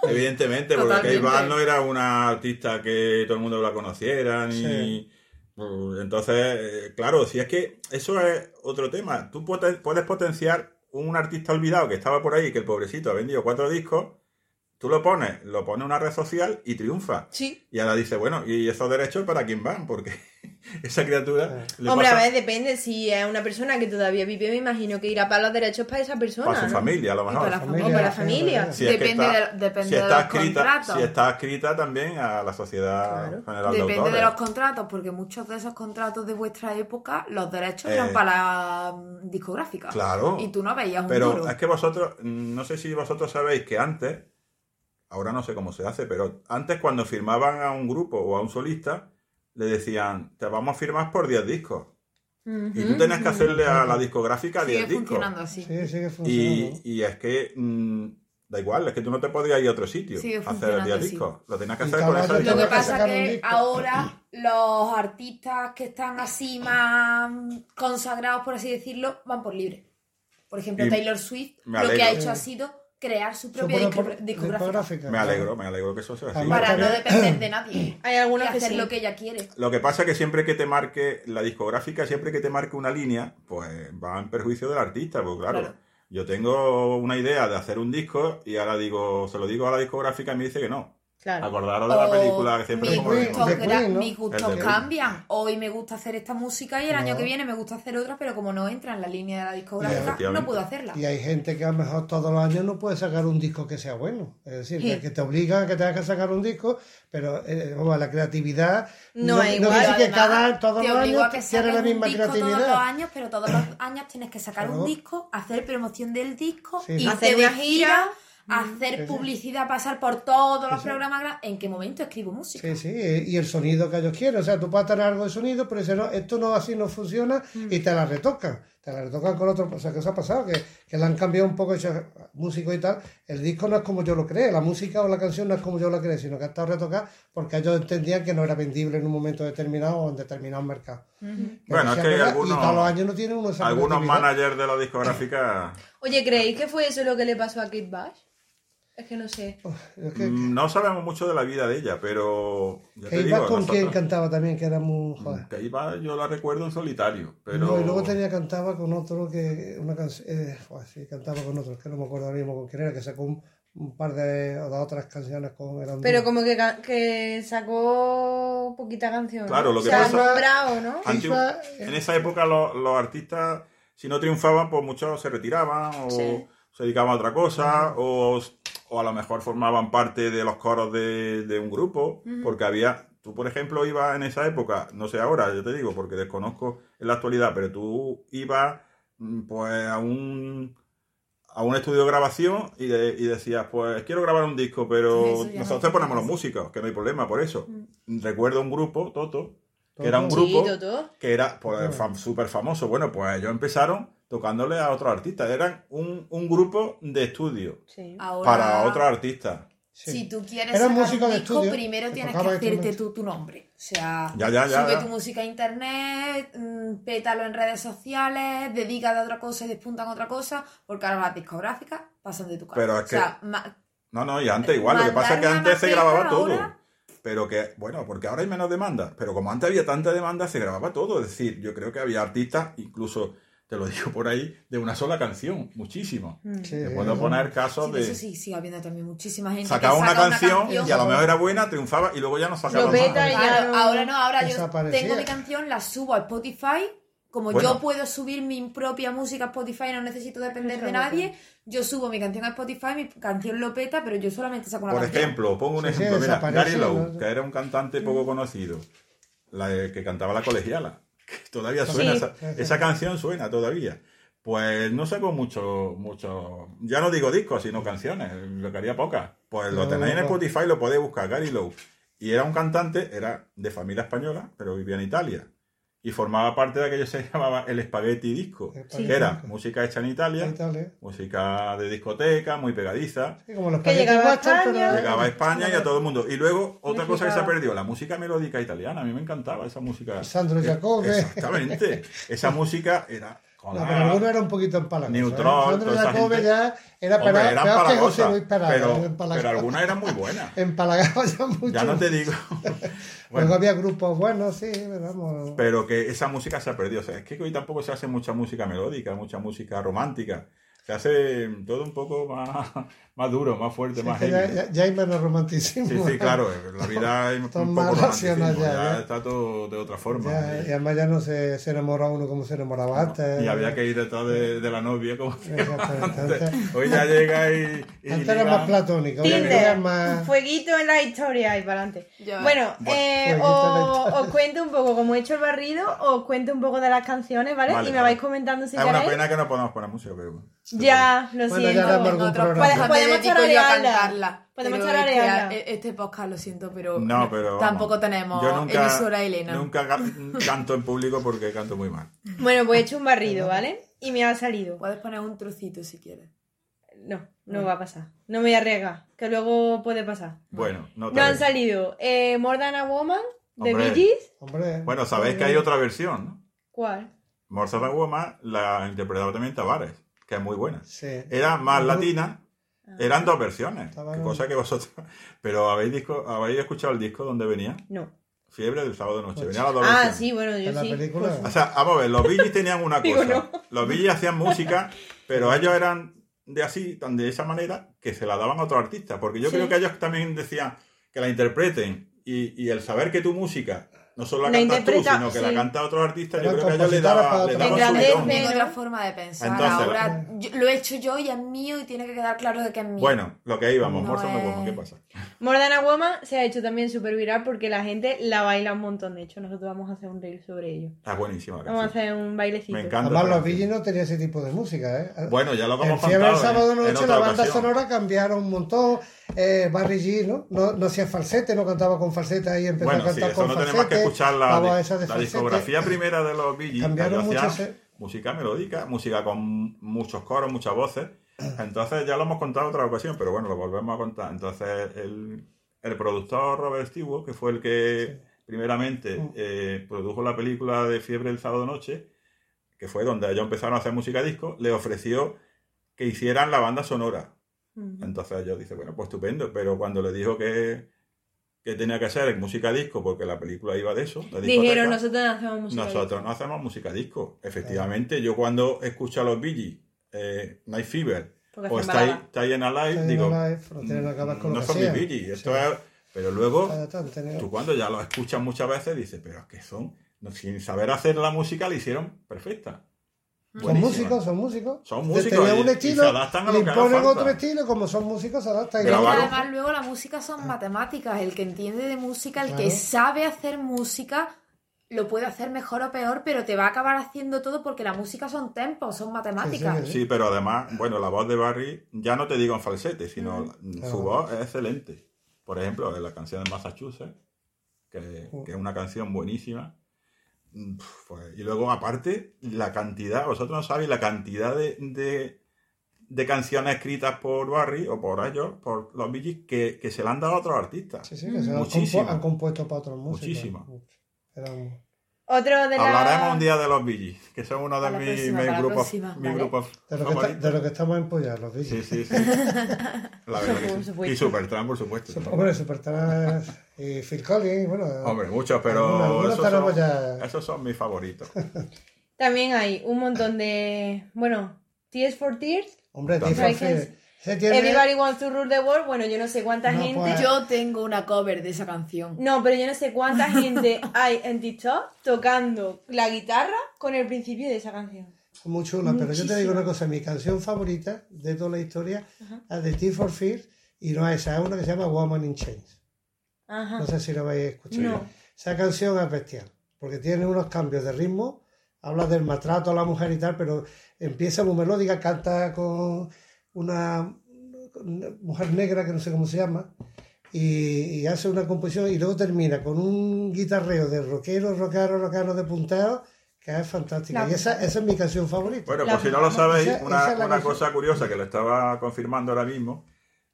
Speaker 3: Evidentemente, porque Kate
Speaker 1: Totalmente.
Speaker 3: Bush no era una artista que todo el mundo la conociera, ni...
Speaker 4: Sí.
Speaker 3: Pues, entonces, eh, claro, si es que eso es otro tema. Tú puedes, puedes potenciar un artista olvidado que estaba por ahí, que el pobrecito ha vendido cuatro discos, tú lo pones, lo pones en una red social y triunfa.
Speaker 2: Sí.
Speaker 3: Y ahora dice, bueno, ¿y esos derechos para quién van? Porque esa criatura... le
Speaker 2: Hombre,
Speaker 3: pasa
Speaker 2: a ver, depende. Si es una persona que todavía vive, me imagino que irá para los derechos para esa persona,
Speaker 3: para su
Speaker 2: ¿no?
Speaker 3: familia, a lo
Speaker 1: Y
Speaker 3: mejor.
Speaker 1: para la
Speaker 4: Familia,
Speaker 2: O para la
Speaker 4: sí,
Speaker 2: familia.
Speaker 3: Si es que
Speaker 1: Depende
Speaker 3: está-
Speaker 1: de- depende
Speaker 3: si
Speaker 1: de
Speaker 3: está
Speaker 1: los
Speaker 3: escrita,
Speaker 1: contratos.
Speaker 3: si está escrita también a la Sociedad
Speaker 2: Claro.
Speaker 3: General de
Speaker 1: Depende
Speaker 3: Autores.
Speaker 1: de los contratos, porque muchos de esos contratos de vuestra época, los derechos
Speaker 3: Eh,
Speaker 1: eran para la mm, discográfica.
Speaker 3: Claro.
Speaker 1: Y tú no veías un
Speaker 3: Pero
Speaker 1: duro.
Speaker 3: es que vosotros, mm, no sé si vosotros sabéis que antes, ahora no sé cómo se hace, pero antes cuando firmaban a un grupo o a un solista, le decían, te vamos a firmar por diez discos. Y tú tenías que hacerle a la discográfica
Speaker 1: Sigue
Speaker 3: diez discos.
Speaker 1: funcionando así.
Speaker 4: Sí, sigue
Speaker 3: Y,
Speaker 4: funcionando.
Speaker 3: y es que mm, da igual, es que tú no te podías ir a otro sitio
Speaker 1: Sigue
Speaker 3: a hacer
Speaker 1: funcionando
Speaker 3: diez
Speaker 1: así.
Speaker 3: discos. Lo tenías que
Speaker 4: Y
Speaker 3: hacer
Speaker 4: cada
Speaker 3: con esa
Speaker 4: año
Speaker 1: Lo que
Speaker 4: Tengo que
Speaker 1: pasa
Speaker 4: sacar un
Speaker 1: que
Speaker 4: disco.
Speaker 1: ahora los artistas que están así más consagrados, por así decirlo, van por libre. Por ejemplo,
Speaker 3: Y
Speaker 1: Taylor Swift
Speaker 3: me
Speaker 1: lo que
Speaker 3: alegro.
Speaker 1: ha hecho ha sido crear su
Speaker 4: Su
Speaker 1: propia disco-
Speaker 4: propia
Speaker 1: discográfica.
Speaker 4: discográfica.
Speaker 3: Me alegro, me alegro que eso sea así.
Speaker 4: Además,
Speaker 1: Para no
Speaker 4: también-
Speaker 1: depender de nadie.
Speaker 2: Hay
Speaker 1: Y
Speaker 2: algunos que
Speaker 1: hacer
Speaker 2: sí.
Speaker 1: lo que ella quiere.
Speaker 3: Lo que pasa es que siempre que te marque la discográfica, siempre que te marque una línea, pues va en perjuicio del artista, pues claro.
Speaker 1: Claro.
Speaker 3: Yo tengo una idea de hacer un disco y ahora digo, se lo digo a la discográfica y me dice que no.
Speaker 2: Claro.
Speaker 3: Acordaros de la
Speaker 1: O
Speaker 3: película que siempre
Speaker 1: mis
Speaker 3: como
Speaker 4: Queen,
Speaker 1: gustos,
Speaker 4: de
Speaker 1: gra-
Speaker 4: Queen, ¿no?
Speaker 1: mis
Speaker 3: El
Speaker 1: gustos
Speaker 3: de Queen.
Speaker 1: cambian. Hoy me gusta hacer esta música y el año
Speaker 4: No.
Speaker 1: que viene me gusta hacer otra, pero como no entra en la línea de la discográfica,
Speaker 3: Efectivamente.
Speaker 1: no puedo hacerla.
Speaker 4: Y hay gente que a lo mejor todos los años no puede sacar un disco que sea bueno. Es decir,
Speaker 2: Sí.
Speaker 4: que te obligan a que tengas que sacar un disco, pero eh, vamos, la creatividad
Speaker 2: No es igual.
Speaker 4: quiere decir que
Speaker 1: Además,
Speaker 4: cada, todos
Speaker 1: te
Speaker 4: los
Speaker 1: obligo
Speaker 4: años
Speaker 1: a que
Speaker 4: tiene la
Speaker 1: saques un
Speaker 4: misma
Speaker 1: disco todos los
Speaker 4: creatividad.
Speaker 1: años, pero todos los años tienes que sacar
Speaker 4: Claro.
Speaker 1: un disco, hacer promoción del disco,
Speaker 4: Sí.
Speaker 1: y
Speaker 2: Hacer una gira.
Speaker 1: hacer
Speaker 4: Sí, sí.
Speaker 1: publicidad, pasar por todos los
Speaker 4: Sí, sí.
Speaker 1: programas. gra- ¿En qué momento escribo música?
Speaker 4: Sí, sí, y el sonido que ellos quieren. O sea, tú puedes tener algo de sonido, pero dicen, no, esto no así no funciona, y te la retocan. Te la retocan con otro. O sea, que eso ha pasado, que, que le han cambiado un poco, hecho músico y tal. El disco no es como yo lo creé, la música o la canción no es como yo la creé, sino que ha estado retocada porque ellos entendían que no era vendible en un momento determinado o en determinado mercado.
Speaker 3: Bueno, es que hay
Speaker 4: ¿verdad?
Speaker 3: algunos-
Speaker 4: Y todos los años no tienen uno esa
Speaker 3: Algunos
Speaker 4: creatividad.
Speaker 3: managers de la discográfica
Speaker 2: Oye, ¿creéis que fue eso lo que le pasó a Kate Bush? Es que no sé.
Speaker 4: Es que,
Speaker 3: mm, no sabemos mucho de la vida de ella, pero ya
Speaker 4: que
Speaker 3: te
Speaker 4: iba
Speaker 3: digo,
Speaker 4: con quien
Speaker 3: nosotros-
Speaker 4: cantaba también, que era muy. Joder.
Speaker 3: que iba, yo la recuerdo en solitario, pero
Speaker 4: No, y luego tenía cantaba con otro que una canción, eh, joder, sí, cantaba con otro, que no me acuerdo ahora mismo con quién era, que sacó un, un par de, o de otras canciones con eran
Speaker 2: Pero
Speaker 4: dúos.
Speaker 2: como que, ca- que sacó poquita canción. ¿no?
Speaker 3: Claro, lo que
Speaker 2: Se ha
Speaker 3: pasa-
Speaker 2: nombrado, ¿no?
Speaker 3: Antigu-
Speaker 4: Iba,
Speaker 3: en esa época los, los artistas, si no triunfaban, pues muchos se retiraban o
Speaker 2: Sí.
Speaker 3: se dedicaban a otra cosa o, o a lo mejor formaban parte de los coros de, de un grupo, porque había, tú por ejemplo ibas en esa época, no sé ahora, yo te digo, porque desconozco en la actualidad, pero tú ibas mm, pues a un a un estudio de grabación y, de- y decías, pues quiero grabar un disco, pero
Speaker 1: Eso ya no
Speaker 3: nosotros
Speaker 1: se
Speaker 3: ponemos los
Speaker 1: hace.
Speaker 3: músicos, que no hay problema por eso. Recuerdo un grupo, Toto, que
Speaker 4: Toto.
Speaker 3: era un
Speaker 2: Sí,
Speaker 3: grupo
Speaker 2: Toto.
Speaker 3: que era pues, fam- súper famoso. Bueno, pues ellos empezaron tocándole a otros artistas. Eran un, un grupo de estudio
Speaker 2: Sí.
Speaker 1: Ahora,
Speaker 3: para otros artistas.
Speaker 4: sí.
Speaker 1: si tú quieres
Speaker 4: Era
Speaker 1: sacar
Speaker 4: músico
Speaker 1: un
Speaker 4: de
Speaker 1: disco,
Speaker 4: estudio,
Speaker 1: primero
Speaker 4: que
Speaker 1: tienes que
Speaker 4: tocaba
Speaker 1: hacerte
Speaker 4: instrumentos.
Speaker 1: tu, tu nombre. O sea,
Speaker 3: Ya, ya, ya,
Speaker 1: sube
Speaker 3: ya.
Speaker 1: tu música a internet, mm, pétalo en redes sociales, dedícate a otra cosa y despuntan otra cosa, porque ahora las discográficas pasan de tu cara.
Speaker 3: Pero es
Speaker 1: o sea,
Speaker 3: que-
Speaker 1: ma-
Speaker 3: No, no, y antes igual. Lo que pasa es que
Speaker 1: Mandarle
Speaker 3: antes
Speaker 1: una
Speaker 3: se grababa
Speaker 1: peta
Speaker 3: todo.
Speaker 1: ahora.
Speaker 3: Pero que, bueno, porque ahora hay menos demanda. Pero como antes había tanta demanda, se grababa todo. Es decir, yo creo que había artistas, incluso, te lo digo por ahí, de una sola canción. Muchísimo.
Speaker 4: Sí,
Speaker 3: Te puedo poner casos
Speaker 1: sí,
Speaker 3: de...
Speaker 1: eso sí, sigue habiendo también muchísima gente
Speaker 3: Sacaba
Speaker 1: que
Speaker 3: una
Speaker 1: saca
Speaker 3: canción,
Speaker 1: canción
Speaker 3: y a lo mejor era buena, triunfaba y luego ya no sacaba
Speaker 2: Lo peta
Speaker 3: más.
Speaker 2: y ya
Speaker 1: Claro,
Speaker 2: no-
Speaker 1: ahora no, ahora yo
Speaker 4: desaparecía.
Speaker 1: tengo mi canción, la subo a Spotify. Como
Speaker 3: Bueno.
Speaker 1: yo puedo subir mi propia música a Spotify, no necesito depender
Speaker 2: Eso
Speaker 1: de
Speaker 2: es lo
Speaker 1: nadie. Yo subo mi canción a Spotify, mi canción lo peta, pero yo solamente saco una
Speaker 3: Por
Speaker 1: canción.
Speaker 3: ejemplo, pongo un
Speaker 4: Sí, sí,
Speaker 3: ejemplo, mira,
Speaker 4: desaparece,
Speaker 3: Gary Lowe,
Speaker 4: ¿no?
Speaker 3: que era un cantante poco conocido, la de- que cantaba La Colegiala, que todavía suena,
Speaker 2: Sí.
Speaker 3: esa, esa canción suena todavía. Pues no sacó mucho, mucho, ya no digo discos, sino canciones, lo que haría pocas. Pues lo
Speaker 4: No,
Speaker 3: tenéis en
Speaker 4: no.
Speaker 3: Spotify, lo podéis buscar, Gary Lowe. Y era un cantante, era de familia española, pero vivía en Italia. Y formaba parte de aquello que se llamaba el Spaghetti Disco,
Speaker 4: Sí.
Speaker 3: que era música hecha en Italia,
Speaker 4: Italia.
Speaker 3: música de discoteca, muy pegadiza.
Speaker 4: Sí, como los
Speaker 2: Que
Speaker 4: Spaghetti
Speaker 2: llegaba a
Speaker 4: Western,
Speaker 2: España.
Speaker 4: pero-
Speaker 3: Llegaba a España y a todo el mundo. Y luego, otra cosa que se
Speaker 2: Música-
Speaker 3: perdió, la música melódica italiana. A mí me encantaba esa música.
Speaker 4: Sandro
Speaker 3: Eh,
Speaker 4: Jacobi.
Speaker 3: Exactamente. Esa música era con
Speaker 4: No,
Speaker 3: la-
Speaker 4: pero alguno era un poquito empalagoso.
Speaker 3: Neutral,
Speaker 4: ¿eh? Sandro
Speaker 3: toda esa
Speaker 4: Jacobi
Speaker 3: gente-
Speaker 4: ya era
Speaker 3: Hombre,
Speaker 4: peor,
Speaker 3: eran
Speaker 4: peor que José
Speaker 3: palagosas,
Speaker 4: Luis Perales.
Speaker 3: pero,
Speaker 4: era empalagado.
Speaker 3: pero algunas eran muy buenas.
Speaker 4: Empalagado ya mucho.
Speaker 3: Ya no te digo.
Speaker 4: Luego
Speaker 3: Bueno,
Speaker 4: había grupos buenos, sí, vamos.
Speaker 3: pero que esa música se ha perdido. O sea, es que hoy tampoco se hace mucha música melódica, mucha música romántica. Se hace todo un poco más, más duro, más fuerte,
Speaker 4: Sí,
Speaker 3: más
Speaker 4: es que ya,
Speaker 3: heavy.
Speaker 4: ya- ya hay menos romanticismo.
Speaker 3: Sí, sí, claro, la vida hay un
Speaker 4: Están
Speaker 3: poco
Speaker 4: más
Speaker 3: romanticismo,
Speaker 4: racional ya,
Speaker 3: ya,
Speaker 4: ya.
Speaker 3: está todo de otra forma.
Speaker 4: Ya-
Speaker 3: y,
Speaker 4: y además ya no se, se enamora uno como se enamoraba antes.
Speaker 3: y había que ir detrás de, de la novia como se
Speaker 4: Exactamente,
Speaker 3: antes.
Speaker 4: antes-
Speaker 3: Hoy ya llega y, y
Speaker 4: Antes era
Speaker 3: liga.
Speaker 4: más platónico, hoy en día es
Speaker 2: Tinder,
Speaker 4: más.
Speaker 2: fueguito en la historia y para adelante.
Speaker 1: Ya.
Speaker 2: Bueno,
Speaker 3: Bueno.
Speaker 2: eh,
Speaker 4: Fueguito en la
Speaker 2: os,
Speaker 4: historia.
Speaker 2: os cuento un poco, como he hecho el barrido, os cuento un poco de las canciones, ¿vale?
Speaker 3: Vale,
Speaker 2: y me
Speaker 3: vale.
Speaker 2: vais comentando si
Speaker 3: Es una
Speaker 2: queréis.
Speaker 3: pena que no podamos poner música, pero bueno.
Speaker 2: Ya, lo
Speaker 4: Bueno, ya
Speaker 2: siento.
Speaker 4: haremos
Speaker 1: En
Speaker 4: algún
Speaker 1: otros
Speaker 4: programa.
Speaker 1: podcasts
Speaker 2: Podemos
Speaker 1: me dedico yo a
Speaker 2: tararearla.
Speaker 1: cantarla.
Speaker 2: Podemos
Speaker 1: pero es que
Speaker 2: tararearla.
Speaker 1: a- este podcast lo siento, pero,
Speaker 3: No, pero vamos,
Speaker 1: tampoco tenemos
Speaker 3: yo nunca,
Speaker 1: emisora Elena.
Speaker 3: Nunca ga- canto en público porque canto muy mal.
Speaker 2: Bueno, pues he hecho un barrido, ¿vale? Y me ha salido.
Speaker 1: Puedes poner un trocito si quieres.
Speaker 2: No, no va a pasar. No me voy a arriesgar, que luego puede pasar.
Speaker 3: Bueno, no te
Speaker 2: Nos han
Speaker 3: ves.
Speaker 2: salido eh, More Than a Woman, de
Speaker 3: Hombre.
Speaker 2: Bee Gees.
Speaker 4: Hombre.
Speaker 3: Bueno, sabéis que hay otra versión, ¿no?
Speaker 2: ¿Cuál?
Speaker 3: More Than a Woman la interpretaba también Tavares, que es muy buena.
Speaker 4: Sí.
Speaker 3: Era más
Speaker 4: Ujú.
Speaker 3: latina, eran dos versiones,
Speaker 4: Estaba
Speaker 3: que
Speaker 4: en-
Speaker 3: cosa que vosotros... Pero ¿habéis, disco, ¿habéis escuchado el disco donde venía?
Speaker 2: No.
Speaker 3: Fiebre del sábado de noche, venía las dos
Speaker 2: Ah,
Speaker 3: versiones.
Speaker 2: sí, bueno, yo
Speaker 4: En la
Speaker 2: sí.
Speaker 4: película.
Speaker 2: por
Speaker 3: O
Speaker 2: favor.
Speaker 3: sea, vamos a ver, los Bee Gees tenían una
Speaker 2: Digo,
Speaker 3: cosa.
Speaker 2: no.
Speaker 3: Los Bee Gees hacían música, pero ellos eran de así, tan de esa manera, que se la daban a otros artistas. Porque yo
Speaker 2: Sí.
Speaker 3: creo que ellos también decían que la interpreten y, y el saber que tu música no solo la,
Speaker 2: La
Speaker 3: cantas tú,
Speaker 2: interpreta,
Speaker 3: sino que
Speaker 2: sí.
Speaker 3: la canta otros artistas, yo
Speaker 4: Eran
Speaker 3: creo que a ellos le
Speaker 4: compositoras
Speaker 3: daba,
Speaker 4: para
Speaker 3: le
Speaker 4: otros.
Speaker 3: daba su
Speaker 2: Engrandece.
Speaker 3: bidón.
Speaker 1: Tengo
Speaker 2: ¿no?
Speaker 1: otra forma de pensar.
Speaker 3: Entonces,
Speaker 1: Ahora yo- lo he hecho yo y es mío y tiene que quedar claro de que es mío.
Speaker 3: Bueno, lo que íbamos,
Speaker 1: No
Speaker 3: Morso me
Speaker 1: es-
Speaker 3: Woman, ¿qué pasa?
Speaker 2: More Than a Woman se ha hecho también súper viral porque la gente la baila un montón. De hecho, nosotros vamos a hacer un reel sobre ello.
Speaker 3: Está buenísima la
Speaker 2: Vamos a
Speaker 3: canción.
Speaker 2: hacer un bailecito.
Speaker 3: Me encanta.
Speaker 4: Además,
Speaker 3: esa
Speaker 4: los
Speaker 3: canción.
Speaker 4: Bee Gees no tenían ese tipo de música, ¿eh?
Speaker 3: Bueno, ya lo
Speaker 4: En
Speaker 3: hemos
Speaker 4: Fiebre el
Speaker 3: contado
Speaker 4: sábado
Speaker 3: en, en
Speaker 4: noche
Speaker 3: otra
Speaker 4: la banda
Speaker 3: ocasión.
Speaker 4: sonora cambiaron un montón. Eh, Barry G, ¿no? ¿no? No hacía falsete, no cantaba con falsete ahí empezó
Speaker 3: Bueno,
Speaker 4: a
Speaker 3: sí,
Speaker 4: cantar
Speaker 3: eso
Speaker 4: con
Speaker 3: no
Speaker 4: falsete.
Speaker 3: tenemos que escuchar la,
Speaker 4: la voz esa de
Speaker 3: la
Speaker 4: falsete.
Speaker 3: discografía primera de los Bee Gees.
Speaker 4: Cambiaron
Speaker 3: Ellos
Speaker 4: mucho
Speaker 3: hacían
Speaker 4: ese-
Speaker 3: música melódica, música con muchos coros, muchas voces. Entonces ya lo hemos contado en otra ocasión, pero bueno, lo volvemos a contar. Entonces el, el productor Robert Stewart, que fue el que primeramente
Speaker 4: Mm.
Speaker 3: eh, produjo la película de Fiebre el sábado noche, que fue donde ellos empezaron a hacer música disco, le ofreció que hicieran la banda sonora.
Speaker 2: Ujú.
Speaker 3: Entonces ellos dicen, bueno, pues estupendo, pero cuando le dijo que, que tenía que ser música disco, porque la película iba de eso, de discoteca,
Speaker 2: Dijeron, nosotros no hacemos música.
Speaker 3: nosotros no hacemos música disco. Efectivamente, yo cuando escucho a los Bee Gees, eh, Night Fever
Speaker 2: Porque
Speaker 3: o
Speaker 2: hacen
Speaker 3: Stay,
Speaker 2: balada.
Speaker 3: Stay in Alive,
Speaker 4: Stay in
Speaker 3: digo,
Speaker 4: Alive, no tienen nada que ver con lo
Speaker 3: no
Speaker 4: que
Speaker 3: son mis
Speaker 4: hacían.
Speaker 3: Bee Gees, esto
Speaker 4: Sí.
Speaker 3: es... Pero luego,
Speaker 4: Cada tanto, ¿no?
Speaker 3: tú cuando ya lo escuchas muchas veces, dices, pero es que son, no, sin saber hacer la música, la hicieron perfecta.
Speaker 4: Son
Speaker 3: Buenísima.
Speaker 4: músicos, son músicos.
Speaker 3: Son
Speaker 4: Te-
Speaker 3: músicos
Speaker 4: tenían
Speaker 3: y-
Speaker 4: un
Speaker 3: y
Speaker 4: estilo,
Speaker 3: se adaptan a lo
Speaker 4: le
Speaker 3: que haga
Speaker 4: imponen
Speaker 3: falta.
Speaker 4: otro estilo, como son músicos, se adaptan.
Speaker 1: Pero es que
Speaker 3: Grabaron-
Speaker 1: además luego la música son matemáticas. El que entiende de música, el que
Speaker 4: Claro.
Speaker 1: sabe hacer música, lo puede hacer mejor o peor, pero te va a acabar haciendo todo porque la música son tempos, son matemáticas.
Speaker 4: Sí, sí,
Speaker 3: Sí, pero además, bueno, la voz de Barry, ya no te digo en falsete, sino
Speaker 4: Claro.
Speaker 3: su voz es excelente. Por ejemplo, en la canción de Massachusetts, que, que es una canción buenísima. Mm, pues, y luego, aparte, la cantidad, vosotros no sabéis la cantidad de, de, de canciones escritas por Barry o por ellos, por los Bee Gees, que, que se le han dado a otros artistas.
Speaker 4: Sí, sí, que se han,
Speaker 3: Muchísimo.
Speaker 4: compu- han compuesto para otros músicos.
Speaker 3: Muchísimo.
Speaker 4: Eran-
Speaker 2: Otro de la...
Speaker 3: Hablaremos un día de los Bee Gees, que son uno de
Speaker 1: Para la
Speaker 3: mis,
Speaker 1: próxima,
Speaker 3: mis
Speaker 1: para la
Speaker 3: grupos,
Speaker 1: próxima,
Speaker 3: mis
Speaker 1: vale.
Speaker 3: grupos
Speaker 4: de, lo que está-
Speaker 3: favoritos.
Speaker 4: de lo que estamos empollados, los Bee
Speaker 3: Sí,
Speaker 4: Gees.
Speaker 3: sí, sí. La verdad que
Speaker 2: Por
Speaker 3: sí.
Speaker 2: supuesto.
Speaker 3: Y Supertramp, por supuesto.
Speaker 4: Sup- Hombre, Supertramp y Phil Collins, bueno.
Speaker 3: Hombre, muchos, pero
Speaker 4: Algunos- algunos
Speaker 3: esos,
Speaker 4: tenemos
Speaker 3: son,
Speaker 4: ya-
Speaker 3: esos son mis favoritos.
Speaker 2: También hay un montón de... Bueno, Tears for Tears,
Speaker 4: Hombre,
Speaker 3: También.
Speaker 4: Tiffany
Speaker 2: Hay que-
Speaker 4: Fred. Ese tiene-
Speaker 2: Everybody Wants to Rule the World. Bueno, yo no sé cuánta
Speaker 4: No,
Speaker 2: gente...
Speaker 4: pues-
Speaker 1: Yo tengo una cover de esa canción.
Speaker 2: No, pero yo no sé cuánta gente hay en TikTok tocando la guitarra con el principio de esa canción.
Speaker 4: Muy chula, pero yo te digo
Speaker 2: Muchísimo.
Speaker 4: una cosa, mi canción favorita de toda la historia es de Tears for Fears y no es esa, es una que se llama Woman in Chains.
Speaker 2: Ajá.
Speaker 4: No sé si lo habéis escuchado.
Speaker 2: No.
Speaker 4: Esa canción es bestial, porque tiene unos cambios de ritmo, habla del maltrato a la mujer y tal, pero empieza muy melódica, canta con una, una mujer negra que no sé cómo se llama, y, y hace una composición y luego termina con un guitarreo de rockero, rockero, rockero de punteo, que es fantástica.
Speaker 2: La-
Speaker 4: Y esa, esa es mi canción favorita.
Speaker 3: Bueno,
Speaker 2: La-
Speaker 3: pues si no lo sabéis,
Speaker 4: esa-
Speaker 3: una,
Speaker 4: esa es la
Speaker 3: una
Speaker 4: que-
Speaker 3: cosa curiosa que le estaba confirmando ahora mismo,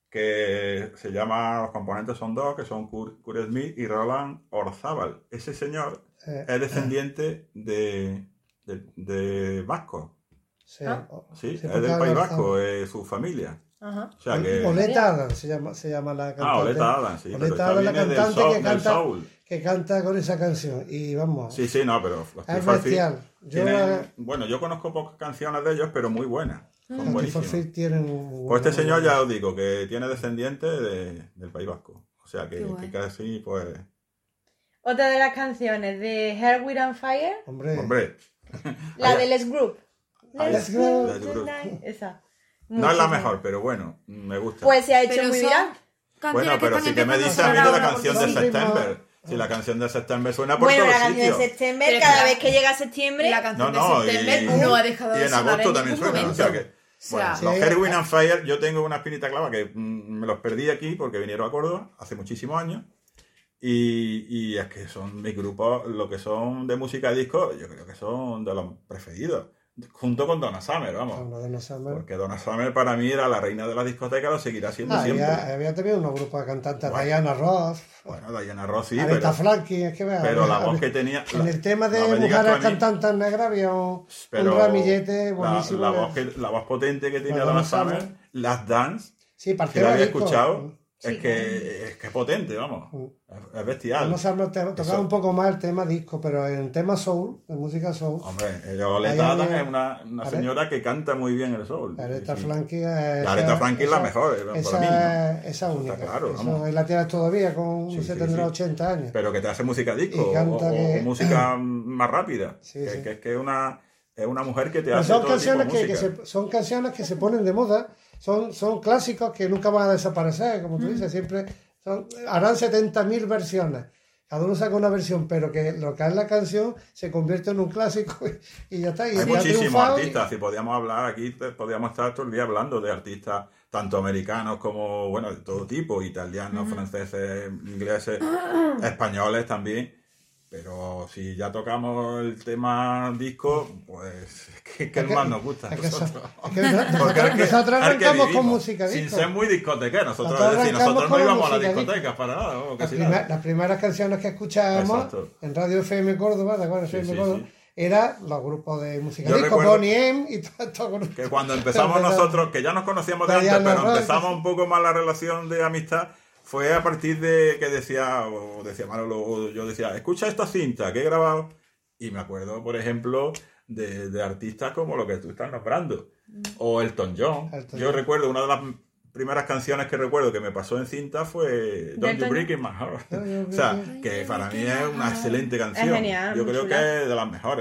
Speaker 3: que se llama, los componentes son dos, que son Kurt, Kurt Smith y Roland Orzábal. Ese señor
Speaker 4: Eh,
Speaker 3: es descendiente de, de, de vascos,
Speaker 4: Sí,
Speaker 2: ¿Ah?
Speaker 4: o-
Speaker 3: Sí, es
Speaker 4: porque
Speaker 3: del
Speaker 4: habla
Speaker 3: País
Speaker 4: bastante.
Speaker 3: Vasco, es su familia.
Speaker 2: Ajá.
Speaker 3: O sea que...
Speaker 4: Oleta Adams se llama, se llama la cantante.
Speaker 3: Ah, Oleta Adams, sí, pero
Speaker 4: Oleta
Speaker 3: esta
Speaker 4: Adams es la
Speaker 3: viene del
Speaker 4: cantante
Speaker 3: soul,
Speaker 4: que
Speaker 3: del
Speaker 4: canta,
Speaker 3: soul.
Speaker 4: que canta con esa canción. Y vamos,
Speaker 3: Sí, sí, no, pero los
Speaker 4: es
Speaker 3: Tears for Fears
Speaker 4: bestial. Yo
Speaker 3: tienen-
Speaker 4: la-
Speaker 3: Bueno, yo conozco pocas canciones de ellos, pero muy buenas. Son
Speaker 4: los Tears for
Speaker 3: buenísimas.
Speaker 4: Fears tienen un-
Speaker 3: Pues este
Speaker 4: un-
Speaker 3: señor ya os digo que tiene descendientes de- del País Vasco. O sea que,
Speaker 1: Qué guay.
Speaker 3: que casi, pues...
Speaker 2: Otra de las canciones de Hair, Wind and Fire,
Speaker 4: Hombre,
Speaker 3: Hombre,
Speaker 2: la
Speaker 3: Allá-
Speaker 2: de Let's Group.
Speaker 3: Allá-
Speaker 4: Let's Group.
Speaker 3: Let's Group.
Speaker 2: Tonight, esa.
Speaker 3: no es la
Speaker 2: Muchísimo.
Speaker 3: mejor, pero bueno, me gusta.
Speaker 2: Pues se ha hecho
Speaker 1: Pero
Speaker 2: muy
Speaker 1: son
Speaker 2: viral.
Speaker 3: bueno,
Speaker 1: canciones
Speaker 3: pero
Speaker 1: están
Speaker 3: sí que me
Speaker 1: empezando
Speaker 3: dice
Speaker 1: a
Speaker 3: a mí
Speaker 1: sonar
Speaker 3: de la
Speaker 1: ahora
Speaker 3: canción
Speaker 1: porque
Speaker 3: de
Speaker 1: sí.
Speaker 3: September. Si la canción de September suena por
Speaker 2: Bueno,
Speaker 3: todos
Speaker 2: la canción
Speaker 3: sitios.
Speaker 2: de septiembre,
Speaker 1: Pero
Speaker 2: cada
Speaker 1: la-
Speaker 2: vez que llega septiembre,
Speaker 1: La canción
Speaker 3: No, no,
Speaker 1: de September
Speaker 3: y-
Speaker 1: no ha dejado
Speaker 3: y
Speaker 1: de
Speaker 3: en
Speaker 1: sonar
Speaker 3: agosto
Speaker 1: en
Speaker 3: también
Speaker 1: ningún
Speaker 3: suena. O
Speaker 1: momento.
Speaker 3: sea que,
Speaker 1: O sea,
Speaker 3: bueno, los
Speaker 4: Sí,
Speaker 3: Hair, Wind
Speaker 4: eh,
Speaker 3: and Fire, yo tengo una espinita clava que mm, me los perdí aquí porque vinieron a Córdoba hace muchísimos años. Y, y es que son mis grupos, lo que son de música disco, yo creo que son de los preferidos. Junto con Donna Summer, vamos.
Speaker 4: Cuando de no saber.
Speaker 3: Porque Donna Summer para mí era la reina de la discoteca, lo seguirá siendo
Speaker 4: Ah,
Speaker 3: siempre.
Speaker 4: había, había también unos grupos de cantantes,
Speaker 3: Bueno.
Speaker 4: Diana Ross,
Speaker 3: Bueno, Diana Ross sí,
Speaker 4: Aretha
Speaker 3: pero,
Speaker 4: Franklin, es que vea,
Speaker 3: pero la
Speaker 4: había-
Speaker 3: voz que tenía...
Speaker 4: En
Speaker 3: la-
Speaker 4: el tema de
Speaker 3: no me digas tú a
Speaker 4: mujeres
Speaker 3: mí,
Speaker 4: cantantes negras había un,
Speaker 3: pero
Speaker 4: un ramillete
Speaker 3: la,
Speaker 4: buenísimo.
Speaker 3: la
Speaker 4: de-
Speaker 3: voz que, la voz potente que tenía
Speaker 4: La
Speaker 3: Donna
Speaker 4: Donna
Speaker 3: Summer,
Speaker 4: Summer.
Speaker 3: Las Dance,
Speaker 4: Sí, para el
Speaker 3: que la
Speaker 4: tema
Speaker 3: había
Speaker 4: disco.
Speaker 3: escuchado,
Speaker 1: Sí.
Speaker 3: es, que, es que es potente, vamos.
Speaker 4: Mm.
Speaker 3: Es, es bestial.
Speaker 4: No sabemos, te- tocaba
Speaker 3: Eso.
Speaker 4: un poco más el tema disco, pero en el tema soul, de música soul,
Speaker 3: Hombre, ella, Oleta
Speaker 4: Ahí
Speaker 3: Adams
Speaker 4: había-
Speaker 3: es una, una
Speaker 4: Are-
Speaker 3: señora que canta muy bien el soul.
Speaker 4: Aretha
Speaker 3: Sí, sí.
Speaker 4: Franklin es.
Speaker 3: La Aretha Franklin es la mejor, eh, para
Speaker 4: esa,
Speaker 3: mí, ¿no?
Speaker 4: esa única.
Speaker 3: Está claro,
Speaker 4: Eso,
Speaker 3: vamos.
Speaker 4: él la tiene todavía, con
Speaker 3: Sí,
Speaker 4: se
Speaker 3: sí,
Speaker 4: tendrá
Speaker 3: sí.
Speaker 4: ochenta años.
Speaker 3: Pero que te hace música disco
Speaker 4: Y
Speaker 3: o,
Speaker 4: canta
Speaker 3: o-
Speaker 4: que-
Speaker 3: o música más rápida.
Speaker 4: Sí,
Speaker 3: que,
Speaker 4: sí.
Speaker 3: que es que es una, es una mujer que te
Speaker 4: Pero
Speaker 3: hace
Speaker 4: son
Speaker 3: todo tipo de
Speaker 4: canciones que, que
Speaker 3: música.
Speaker 4: se, son canciones que se ponen de moda, son, son clásicos que nunca van a desaparecer, como tú dices, siempre son, harán setenta mil versiones. Cada uno saca una versión, pero que lo que es la canción se convierte en un clásico y, y ya está. Y
Speaker 3: Hay
Speaker 4: ya ha
Speaker 3: muchísimos
Speaker 4: triunfado y-
Speaker 3: artistas, si podíamos hablar aquí, te- podríamos estar todo el día hablando de artistas, tanto americanos como, bueno, de todo tipo, italianos, franceses, ingleses, españoles también. Pero si ya tocamos el tema disco, pues es que, que
Speaker 4: Es
Speaker 3: el
Speaker 4: que-
Speaker 3: más nos gusta a
Speaker 4: es que eso-
Speaker 3: nosotros.
Speaker 4: es que nosotros-
Speaker 3: Porque es que-
Speaker 4: nosotros
Speaker 3: es que
Speaker 4: arrancamos con
Speaker 3: vivimos,
Speaker 4: música
Speaker 3: sin
Speaker 4: disco.
Speaker 3: ser muy discotequeros. Nosotros,
Speaker 4: Nosotros
Speaker 3: es decir,
Speaker 4: arrancamos
Speaker 3: nosotros no
Speaker 4: con la
Speaker 3: íbamos a las
Speaker 4: música
Speaker 3: discotecas para nada. vamos, que
Speaker 4: Las,
Speaker 3: si
Speaker 4: primer-
Speaker 3: nada.
Speaker 4: las primeras canciones que escuchábamos
Speaker 3: Exacto.
Speaker 4: en Radio F M Córdoba, ¿de acuerdo?
Speaker 3: Sí,
Speaker 4: F M
Speaker 3: sí,
Speaker 4: Córdoba,
Speaker 3: sí.
Speaker 4: eran los grupos de música
Speaker 3: Yo
Speaker 4: disco,
Speaker 3: recuerdo
Speaker 4: Bonnie M y todos estos grupos.
Speaker 3: Que cuando empezamos
Speaker 4: Pero-
Speaker 3: nosotros, que ya nos conocíamos de antes,
Speaker 4: Diana
Speaker 3: pero
Speaker 4: Ross,
Speaker 3: empezamos
Speaker 4: sí.
Speaker 3: un poco más la relación de amistad, fue a partir de que decía, o decía Manolo, o yo decía, escucha esta cinta que he grabado. Y me acuerdo, por ejemplo, de, de artistas como lo que tú estás nombrando, o Elton John.
Speaker 4: Elton
Speaker 3: Yo
Speaker 4: John.
Speaker 3: recuerdo, una de las primeras canciones que recuerdo que me pasó en cinta fue Don't You
Speaker 2: Elton
Speaker 3: Break In My Heart. O sea, que para mí es una excelente canción.
Speaker 2: genial,
Speaker 3: Yo
Speaker 2: muy
Speaker 3: creo
Speaker 2: chula.
Speaker 3: que es de las mejores.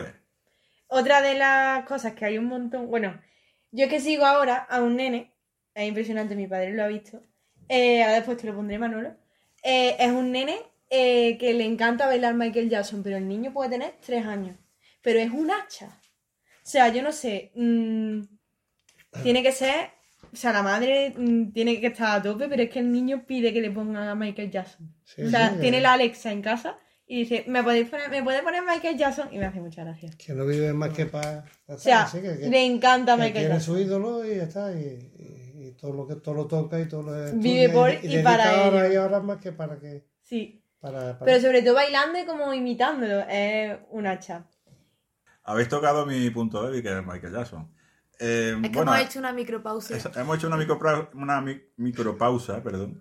Speaker 2: otra de las cosas que hay un montón. Bueno, yo es que sigo ahora a un nene, es impresionante, mi padre lo ha visto. Eh, ahora después te lo pondré, Manolo. Eh, es un nene eh, que le encanta bailar Michael Jackson, pero el niño puede tener tres años. Pero es un hacha. O sea, yo no sé. mmm, tiene que ser. O sea, la madre mm, tiene que estar a tope, pero es que el niño pide que le pongan a Michael Jackson.
Speaker 4: Sí,
Speaker 2: o sea,
Speaker 4: sí,
Speaker 2: tiene
Speaker 4: que-
Speaker 2: la Alexa en casa y dice, ¿me podéis poner, ¿me puede poner Michael Jackson? Y me hace mucha gracia.
Speaker 4: Que no vive más que para.
Speaker 2: O sea,
Speaker 4: que, que-
Speaker 2: le encanta
Speaker 4: que
Speaker 2: Michael
Speaker 4: tiene
Speaker 2: Jackson.
Speaker 4: su ídolo y ya está. Y, y- y todo lo que todo lo toca y todo lo
Speaker 2: Vive
Speaker 4: estudia
Speaker 2: por
Speaker 4: y,
Speaker 2: y
Speaker 4: dedica
Speaker 2: para
Speaker 4: horas
Speaker 2: ello.
Speaker 4: y horas más que para que.
Speaker 2: Sí.
Speaker 4: Para, para-
Speaker 2: Pero sobre todo bailando y como imitándolo. Es un hacha.
Speaker 3: Habéis tocado mi punto débil, que es Michael Jackson. Eh,
Speaker 1: Es que
Speaker 3: bueno,
Speaker 1: hemos hecho una micropausa.
Speaker 3: Eso, hemos hecho una, micropra- una mi- micropausa, perdón,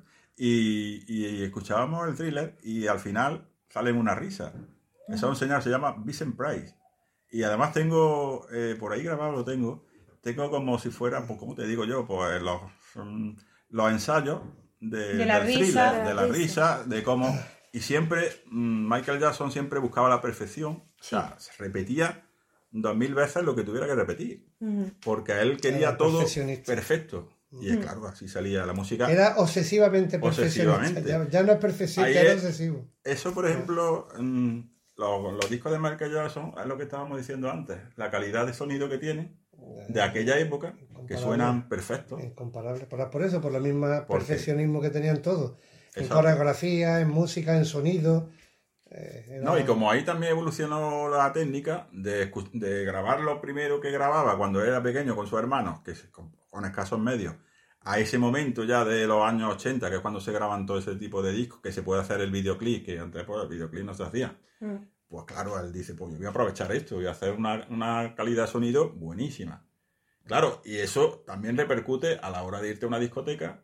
Speaker 3: y, y escuchábamos el thriller y al final sale una risa. Ese es un señor, se llama Vincent Price. Y además tengo, eh, por ahí grabado lo tengo, tengo como si fueran, pues, ¿cómo te digo yo? Pues los, mm, los ensayos de,
Speaker 2: De la
Speaker 3: del
Speaker 2: risa.
Speaker 3: thriller,
Speaker 1: De la
Speaker 3: de la
Speaker 1: risa.
Speaker 3: risa, de cómo... Y siempre, mm, Michael Jackson siempre buscaba la perfección. O sea, se repetía dos mil veces lo que tuviera que repetir.
Speaker 2: Ujú.
Speaker 3: Porque él quería
Speaker 4: Era
Speaker 3: todo
Speaker 4: perfeccionista.
Speaker 3: perfecto. Y es claro, así salía la música.
Speaker 4: Era obsesivamente perfeccionista.
Speaker 3: Obsesivamente.
Speaker 4: Ya, ya no es perfeccionista,
Speaker 3: Ahí
Speaker 4: era
Speaker 3: es-
Speaker 4: obsesivo.
Speaker 3: Eso, por ejemplo, mm, los, los discos de Michael Jackson, es lo que estábamos diciendo antes. La calidad de sonido que tienen de aquella época, que
Speaker 4: Incomparable.
Speaker 3: suenan perfectos.
Speaker 4: Incomparable. Por, por eso, por el mismo
Speaker 3: Porque-
Speaker 4: perfeccionismo que tenían todos. En
Speaker 3: Exacto.
Speaker 4: coreografía, en música, en sonido. eh, era-
Speaker 3: No, y como ahí también evolucionó la técnica de, escu- de grabar lo primero que grababa cuando era pequeño con su hermano, que es con, con escasos medios, a ese momento ya de los años ochenta, que es cuando se graban todo ese tipo de discos, que se puede hacer el videoclip, que antes pues, el videoclip no se hacía.
Speaker 2: Mm.
Speaker 3: Pues claro, él dice, pues yo voy a aprovechar esto, voy a hacer una, una calidad de sonido buenísima. Claro, y eso también repercute a la hora de irte a una discoteca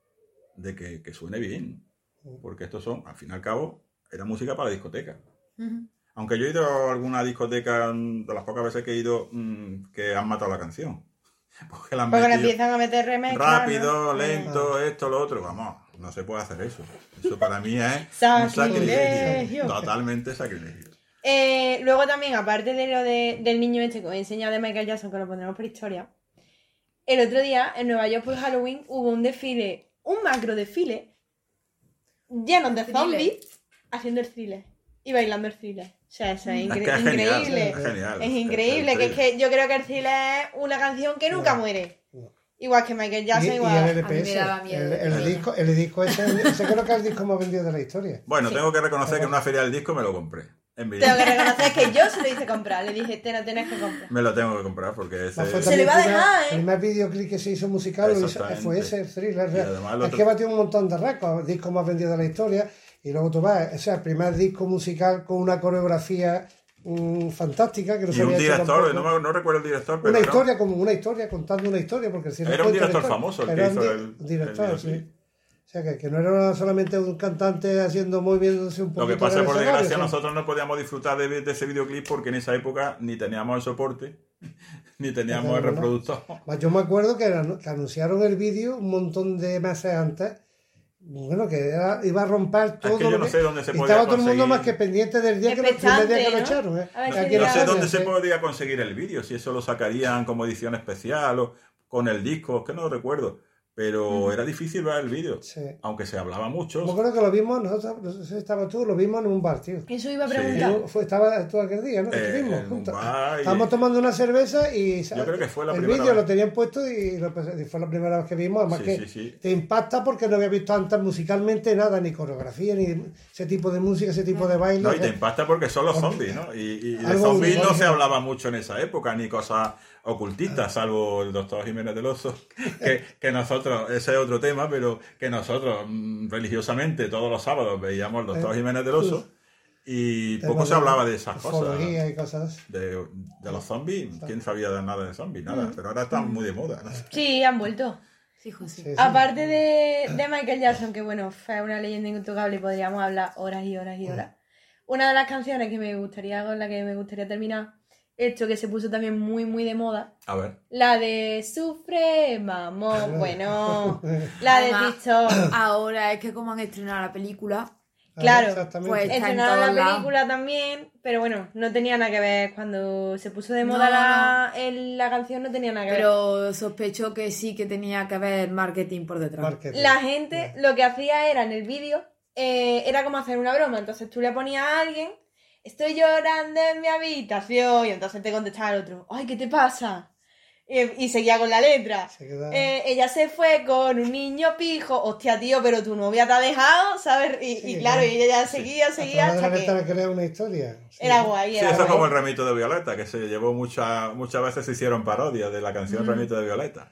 Speaker 3: de que, que suene bien. Porque estos son, al fin y al cabo, era música para discoteca.
Speaker 1: Ujú.
Speaker 3: Aunque yo he ido a alguna discoteca, mm, de las pocas veces que he ido, mm, que han matado la canción. Porque la han
Speaker 2: Porque le
Speaker 3: metido
Speaker 2: empiezan a meter remezclas,
Speaker 3: rápido,
Speaker 2: ¿no?
Speaker 3: lento, esto, lo otro. Vamos, no se puede hacer eso. Eso para mí es un
Speaker 2: Sacrilegio.
Speaker 3: sacrilegio. Totalmente sacrilegio.
Speaker 2: Eh, luego también, aparte de lo de, del niño este que os he enseñado de Michael Jackson, que lo pondremos por historia, el otro día en Nueva York por Halloween hubo un desfile, un macro desfile, lleno de
Speaker 1: Thriller.
Speaker 2: zombies haciendo el thriller y bailando el thriller. O sea, eso es, incre-
Speaker 3: Es que es genial,
Speaker 2: increíble.
Speaker 3: es genial.
Speaker 2: Es increíble,
Speaker 3: El
Speaker 2: que es que yo creo que el thriller es una canción que nunca
Speaker 4: No.
Speaker 2: muere.
Speaker 4: No.
Speaker 2: Igual que Michael
Speaker 4: Y,
Speaker 2: Jackson,
Speaker 4: y
Speaker 2: igual.
Speaker 4: el
Speaker 1: A mí
Speaker 4: L P S,
Speaker 1: me daba miedo.
Speaker 4: el, el disco, el disco ese, ese creo que es el disco más vendido de la historia.
Speaker 3: Bueno,
Speaker 2: Sí.
Speaker 3: tengo que reconocer que en una feria del disco me lo compré. En
Speaker 2: Tengo que
Speaker 3: Villena.
Speaker 2: reconocer que yo se lo hice comprar. Le dije, te lo tienes que comprar.
Speaker 3: Me lo tengo que comprar porque ese...
Speaker 4: Más fue
Speaker 2: Se le
Speaker 4: también
Speaker 2: va a
Speaker 4: el primer-
Speaker 2: dejar, ¿eh?
Speaker 4: El primer videoclip que se hizo musical lo hizo-
Speaker 3: Exactamente.
Speaker 4: fue ese, el Thriller.
Speaker 3: Y además el
Speaker 4: Es
Speaker 3: otro-
Speaker 4: que batió un montón de récords, el disco más vendido de la historia. Y luego tú vas, o sea, el primer disco musical con una coreografía mm, fantástica que no se
Speaker 3: Y un
Speaker 4: había hecho
Speaker 3: director,
Speaker 4: tampoco.
Speaker 3: no, me- no recuerdo el director, pero
Speaker 4: Una
Speaker 3: era-
Speaker 4: historia, como una historia, contando una historia, porque si no
Speaker 3: Era
Speaker 4: fue
Speaker 3: un director
Speaker 4: director,
Speaker 3: famoso el que
Speaker 4: era un
Speaker 3: hizo
Speaker 4: di-
Speaker 3: el-
Speaker 4: director,
Speaker 3: el
Speaker 4: sí.
Speaker 3: videoclip.
Speaker 4: O sea, que, que no era solamente un cantante haciendo, moviéndose un poquito.
Speaker 3: Lo que pasa
Speaker 4: en
Speaker 3: es
Speaker 4: el
Speaker 3: por
Speaker 4: escenario,
Speaker 3: desgracia
Speaker 4: sí.
Speaker 3: nosotros no podíamos disfrutar de, de ese videoclip porque en esa época ni teníamos el soporte, ni teníamos el
Speaker 4: Ajá,
Speaker 3: reproductor.
Speaker 4: Más yo me acuerdo que, anu- que anunciaron el vídeo un montón de meses antes. Bueno, que era- iba a romper todo.
Speaker 3: que yo
Speaker 4: lo
Speaker 3: no sé dónde se
Speaker 4: y
Speaker 3: podía
Speaker 4: estaba todo el mundo
Speaker 3: conseguir.
Speaker 4: más que pendiente del día que lo, el primer día que lo
Speaker 2: Expectante, ¿no?
Speaker 4: echaron. ¿eh?
Speaker 2: A ver si
Speaker 4: Aquí
Speaker 2: llega
Speaker 4: en
Speaker 3: No sé
Speaker 4: España,
Speaker 3: dónde se
Speaker 4: sí.
Speaker 3: podía conseguir el vídeo, si eso lo sacarían como edición especial o con el disco, es que no lo recuerdo. Pero era difícil ver el vídeo,
Speaker 4: Sí.
Speaker 3: aunque se hablaba mucho.
Speaker 4: Me acuerdo que lo vimos, nosotros, no sé si estabas tú, lo vimos en un bar, tío.
Speaker 2: Eso iba a
Speaker 3: Sí.
Speaker 2: preguntar.
Speaker 4: Fue, estaba tú aquel día, ¿no?
Speaker 3: Eh,
Speaker 4: Estuvimos
Speaker 3: en un
Speaker 4: juntos.
Speaker 3: bar y-
Speaker 4: Estábamos tomando una cerveza y
Speaker 3: Yo creo que fue la
Speaker 4: el
Speaker 3: primera
Speaker 4: vídeo
Speaker 3: vez.
Speaker 4: lo tenían puesto y, lo- y fue la primera vez que vimos. Además
Speaker 3: Sí,
Speaker 4: que
Speaker 3: sí, sí.
Speaker 4: te impacta porque no había visto antes musicalmente nada, ni coreografía, ni ese tipo de música, ese tipo de baile.
Speaker 3: No, y
Speaker 4: o
Speaker 3: te
Speaker 4: sea,
Speaker 3: impacta porque son los zombies, ¿no? Y, y de
Speaker 4: Algo
Speaker 3: zombies no
Speaker 4: único,
Speaker 3: se
Speaker 4: ¿no?
Speaker 3: hablaba mucho en esa época, ni cosas ocultistas, salvo el doctor Jiménez del Oso, que, que nosotros, ese es otro tema, pero que nosotros mm, religiosamente todos los sábados veíamos el doctor
Speaker 4: Eh,
Speaker 3: Jiménez del Oso y
Speaker 4: Tema
Speaker 3: poco se
Speaker 4: de
Speaker 3: hablaba de esas cosas.
Speaker 4: ufología y cosas así.
Speaker 3: De, de los zombies, ¿quién sabía de nada de zombies? Nada,
Speaker 4: Mm.
Speaker 3: pero ahora están muy de moda. ¿no?
Speaker 2: Sí, han vuelto.
Speaker 1: Sí, José.
Speaker 4: Sí, sí.
Speaker 2: Aparte de, de Michael Jackson, que bueno, fue una leyenda intocable y podríamos hablar horas y horas y horas. Una de las canciones que me gustaría, con la que me gustaría terminar, esto que se puso también muy, muy de moda,
Speaker 3: A ver,
Speaker 2: la de Sufre, mamón, bueno, la de
Speaker 1: Además,
Speaker 2: TikTok.
Speaker 1: Ahora es que como han estrenado la película,
Speaker 2: Claro,
Speaker 4: Exactamente.
Speaker 1: pues- Está en
Speaker 2: Estrenaron
Speaker 1: todos
Speaker 2: la
Speaker 1: lados.
Speaker 2: película también, pero bueno, no tenía nada que ver. Cuando se puso de
Speaker 1: No,
Speaker 2: moda la, el- la canción, no tenía nada que ver.
Speaker 1: pero sospecho que sí que tenía que haber marketing por detrás.
Speaker 4: Marketing.
Speaker 2: La gente lo que hacía era en el vídeo, eh, era como hacer una broma. Entonces tú le ponías a alguien, estoy llorando en mi habitación, y entonces te contestaba el otro, ay, ¿qué te pasa? Y, y seguía con la letra.
Speaker 4: Se queda-
Speaker 2: Eh, ella se fue con un niño pijo, hostia tío, pero tu novia te ha dejado, ¿sabes? Y,
Speaker 4: Sí,
Speaker 2: y claro,
Speaker 4: claro.
Speaker 2: y ella ya seguía,
Speaker 4: A
Speaker 2: seguía
Speaker 4: través de la
Speaker 2: hasta
Speaker 4: letra
Speaker 2: que
Speaker 4: crea una historia. Sí.
Speaker 2: era guay,
Speaker 3: sí,
Speaker 2: era
Speaker 3: eso es
Speaker 2: guay.
Speaker 3: como el remito de Violeta, que se llevó mucha, muchas veces se hicieron parodias de la canción Remito de Violeta.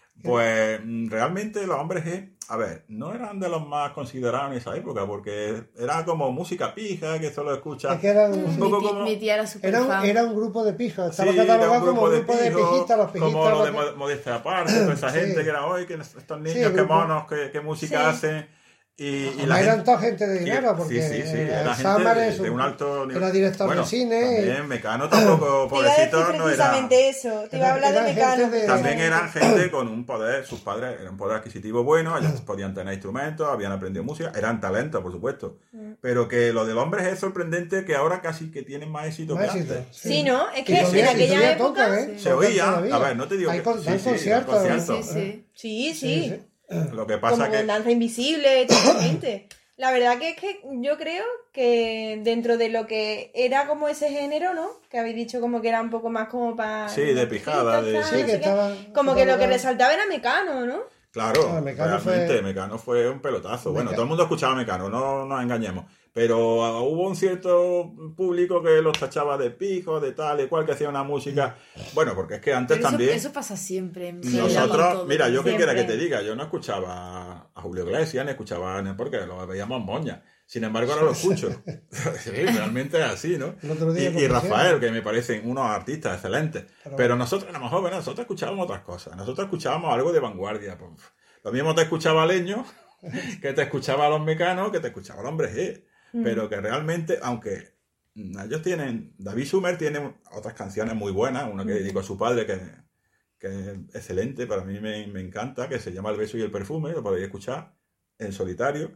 Speaker 3: Pues mm, realmente los hombres G, a ver, no eran de los más considerados en esa época, porque era como música pija, que solo escuchas.
Speaker 4: Es que eran,
Speaker 3: Un
Speaker 1: Mi,
Speaker 3: poco
Speaker 1: ti-
Speaker 3: como-
Speaker 1: mi tía era súper
Speaker 4: era, un,
Speaker 1: fan.
Speaker 4: era un grupo de pijos. Estaba
Speaker 3: Sí, era
Speaker 4: catalogado como un grupo de,
Speaker 3: pijos,
Speaker 4: pijistas, los pijistas.
Speaker 3: como lo de
Speaker 4: los que-
Speaker 3: Mo- Modestia Aparte, toda esa
Speaker 4: Sí.
Speaker 3: gente que era hoy, que estos niños,
Speaker 4: Sí, el
Speaker 3: qué
Speaker 4: grupo.
Speaker 3: monos, qué, qué música
Speaker 2: Sí.
Speaker 3: hacen. Y, y
Speaker 4: Además
Speaker 3: la
Speaker 4: eran
Speaker 3: gente,
Speaker 4: toda gente de
Speaker 3: Sí,
Speaker 4: dinero, porque
Speaker 3: sí, sí, sí,
Speaker 4: eh,
Speaker 3: era gente
Speaker 4: Summer
Speaker 3: de,
Speaker 4: es
Speaker 3: de un alto nivel.
Speaker 4: era director
Speaker 3: Bueno,
Speaker 4: de cine.
Speaker 3: También Mecano tampoco,
Speaker 2: Te iba a decir
Speaker 3: pobrecito, no era.
Speaker 2: precisamente eso, te iba a hablar de
Speaker 4: Eran
Speaker 2: Mecano.
Speaker 4: gente de-
Speaker 3: También eran gente con un poder, sus padres eran un poder adquisitivo bueno, ellos podían tener instrumentos, habían aprendido música, eran talentos, por supuesto. Pero que lo del hombre es sorprendente que ahora casi que tienen más éxito
Speaker 4: Más
Speaker 3: que
Speaker 4: éxito,
Speaker 3: antes.
Speaker 2: Sí, ¿no? Es
Speaker 4: Y
Speaker 2: que
Speaker 4: todavía-
Speaker 2: en
Speaker 4: y
Speaker 2: aquella
Speaker 4: todavía
Speaker 2: época...
Speaker 4: tocan, ¿eh?
Speaker 3: Se
Speaker 4: Tocan
Speaker 3: oía,
Speaker 4: todavía.
Speaker 3: a ver, no te digo
Speaker 4: Hay
Speaker 3: que
Speaker 4: con- dan
Speaker 3: sí, sí,
Speaker 4: conciertos,
Speaker 3: dan
Speaker 1: Sí,
Speaker 3: conciertos.
Speaker 1: sí, sí.
Speaker 2: Sí, sí.
Speaker 4: Sí, sí.
Speaker 3: Lo que
Speaker 2: Como
Speaker 3: pasa
Speaker 2: con
Speaker 3: que
Speaker 2: Danza Invisible, totalmente. La verdad que es que yo creo que dentro de lo que era como ese género, ¿no? Que habéis dicho como que era un poco más como para...
Speaker 3: Sí, de pijada, de-
Speaker 4: Sí, que estaba-
Speaker 2: Como que lo que
Speaker 4: estaba-
Speaker 2: resaltaba era Mecano, ¿no?
Speaker 3: Claro,
Speaker 4: Ah, Mecano
Speaker 3: realmente
Speaker 4: fue-
Speaker 3: Mecano fue un pelotazo. Bueno,
Speaker 4: Meca-
Speaker 3: todo el mundo escuchaba Mecano, no nos engañemos. Pero uh, hubo un cierto público que los tachaba de pijos, de tal y cual, que hacía una música... Bueno, porque es que antes
Speaker 1: Pero eso,
Speaker 3: también...
Speaker 1: eso pasa siempre. En
Speaker 3: Nosotros,
Speaker 1: todo.
Speaker 3: mira, yo que
Speaker 2: Siempre.
Speaker 3: quiera que te diga, yo no escuchaba a Julio Iglesias, ni escuchaba a porque lo veíamos moña. Sin embargo, ahora lo escucho. Sí, realmente es así, ¿no?
Speaker 4: El otro día
Speaker 3: Y,
Speaker 4: lo
Speaker 3: y
Speaker 4: pusieron.
Speaker 3: Rafael, que me parecen unos artistas excelentes.
Speaker 4: Pero-
Speaker 3: Pero nosotros éramos jóvenes, nosotros escuchábamos otras cosas. Nosotros escuchábamos algo de vanguardia. Pues, lo mismo te escuchaba Leño, que te escuchaba a los Mecanos, que te escuchaba al Hombre G. Pero que realmente, aunque mm, ellos tienen... David Sumer tiene otras canciones muy buenas, una que dedicó a su padre, que, que es excelente, para mí me, me encanta, que se llama El beso y el perfume, lo podéis escuchar en solitario.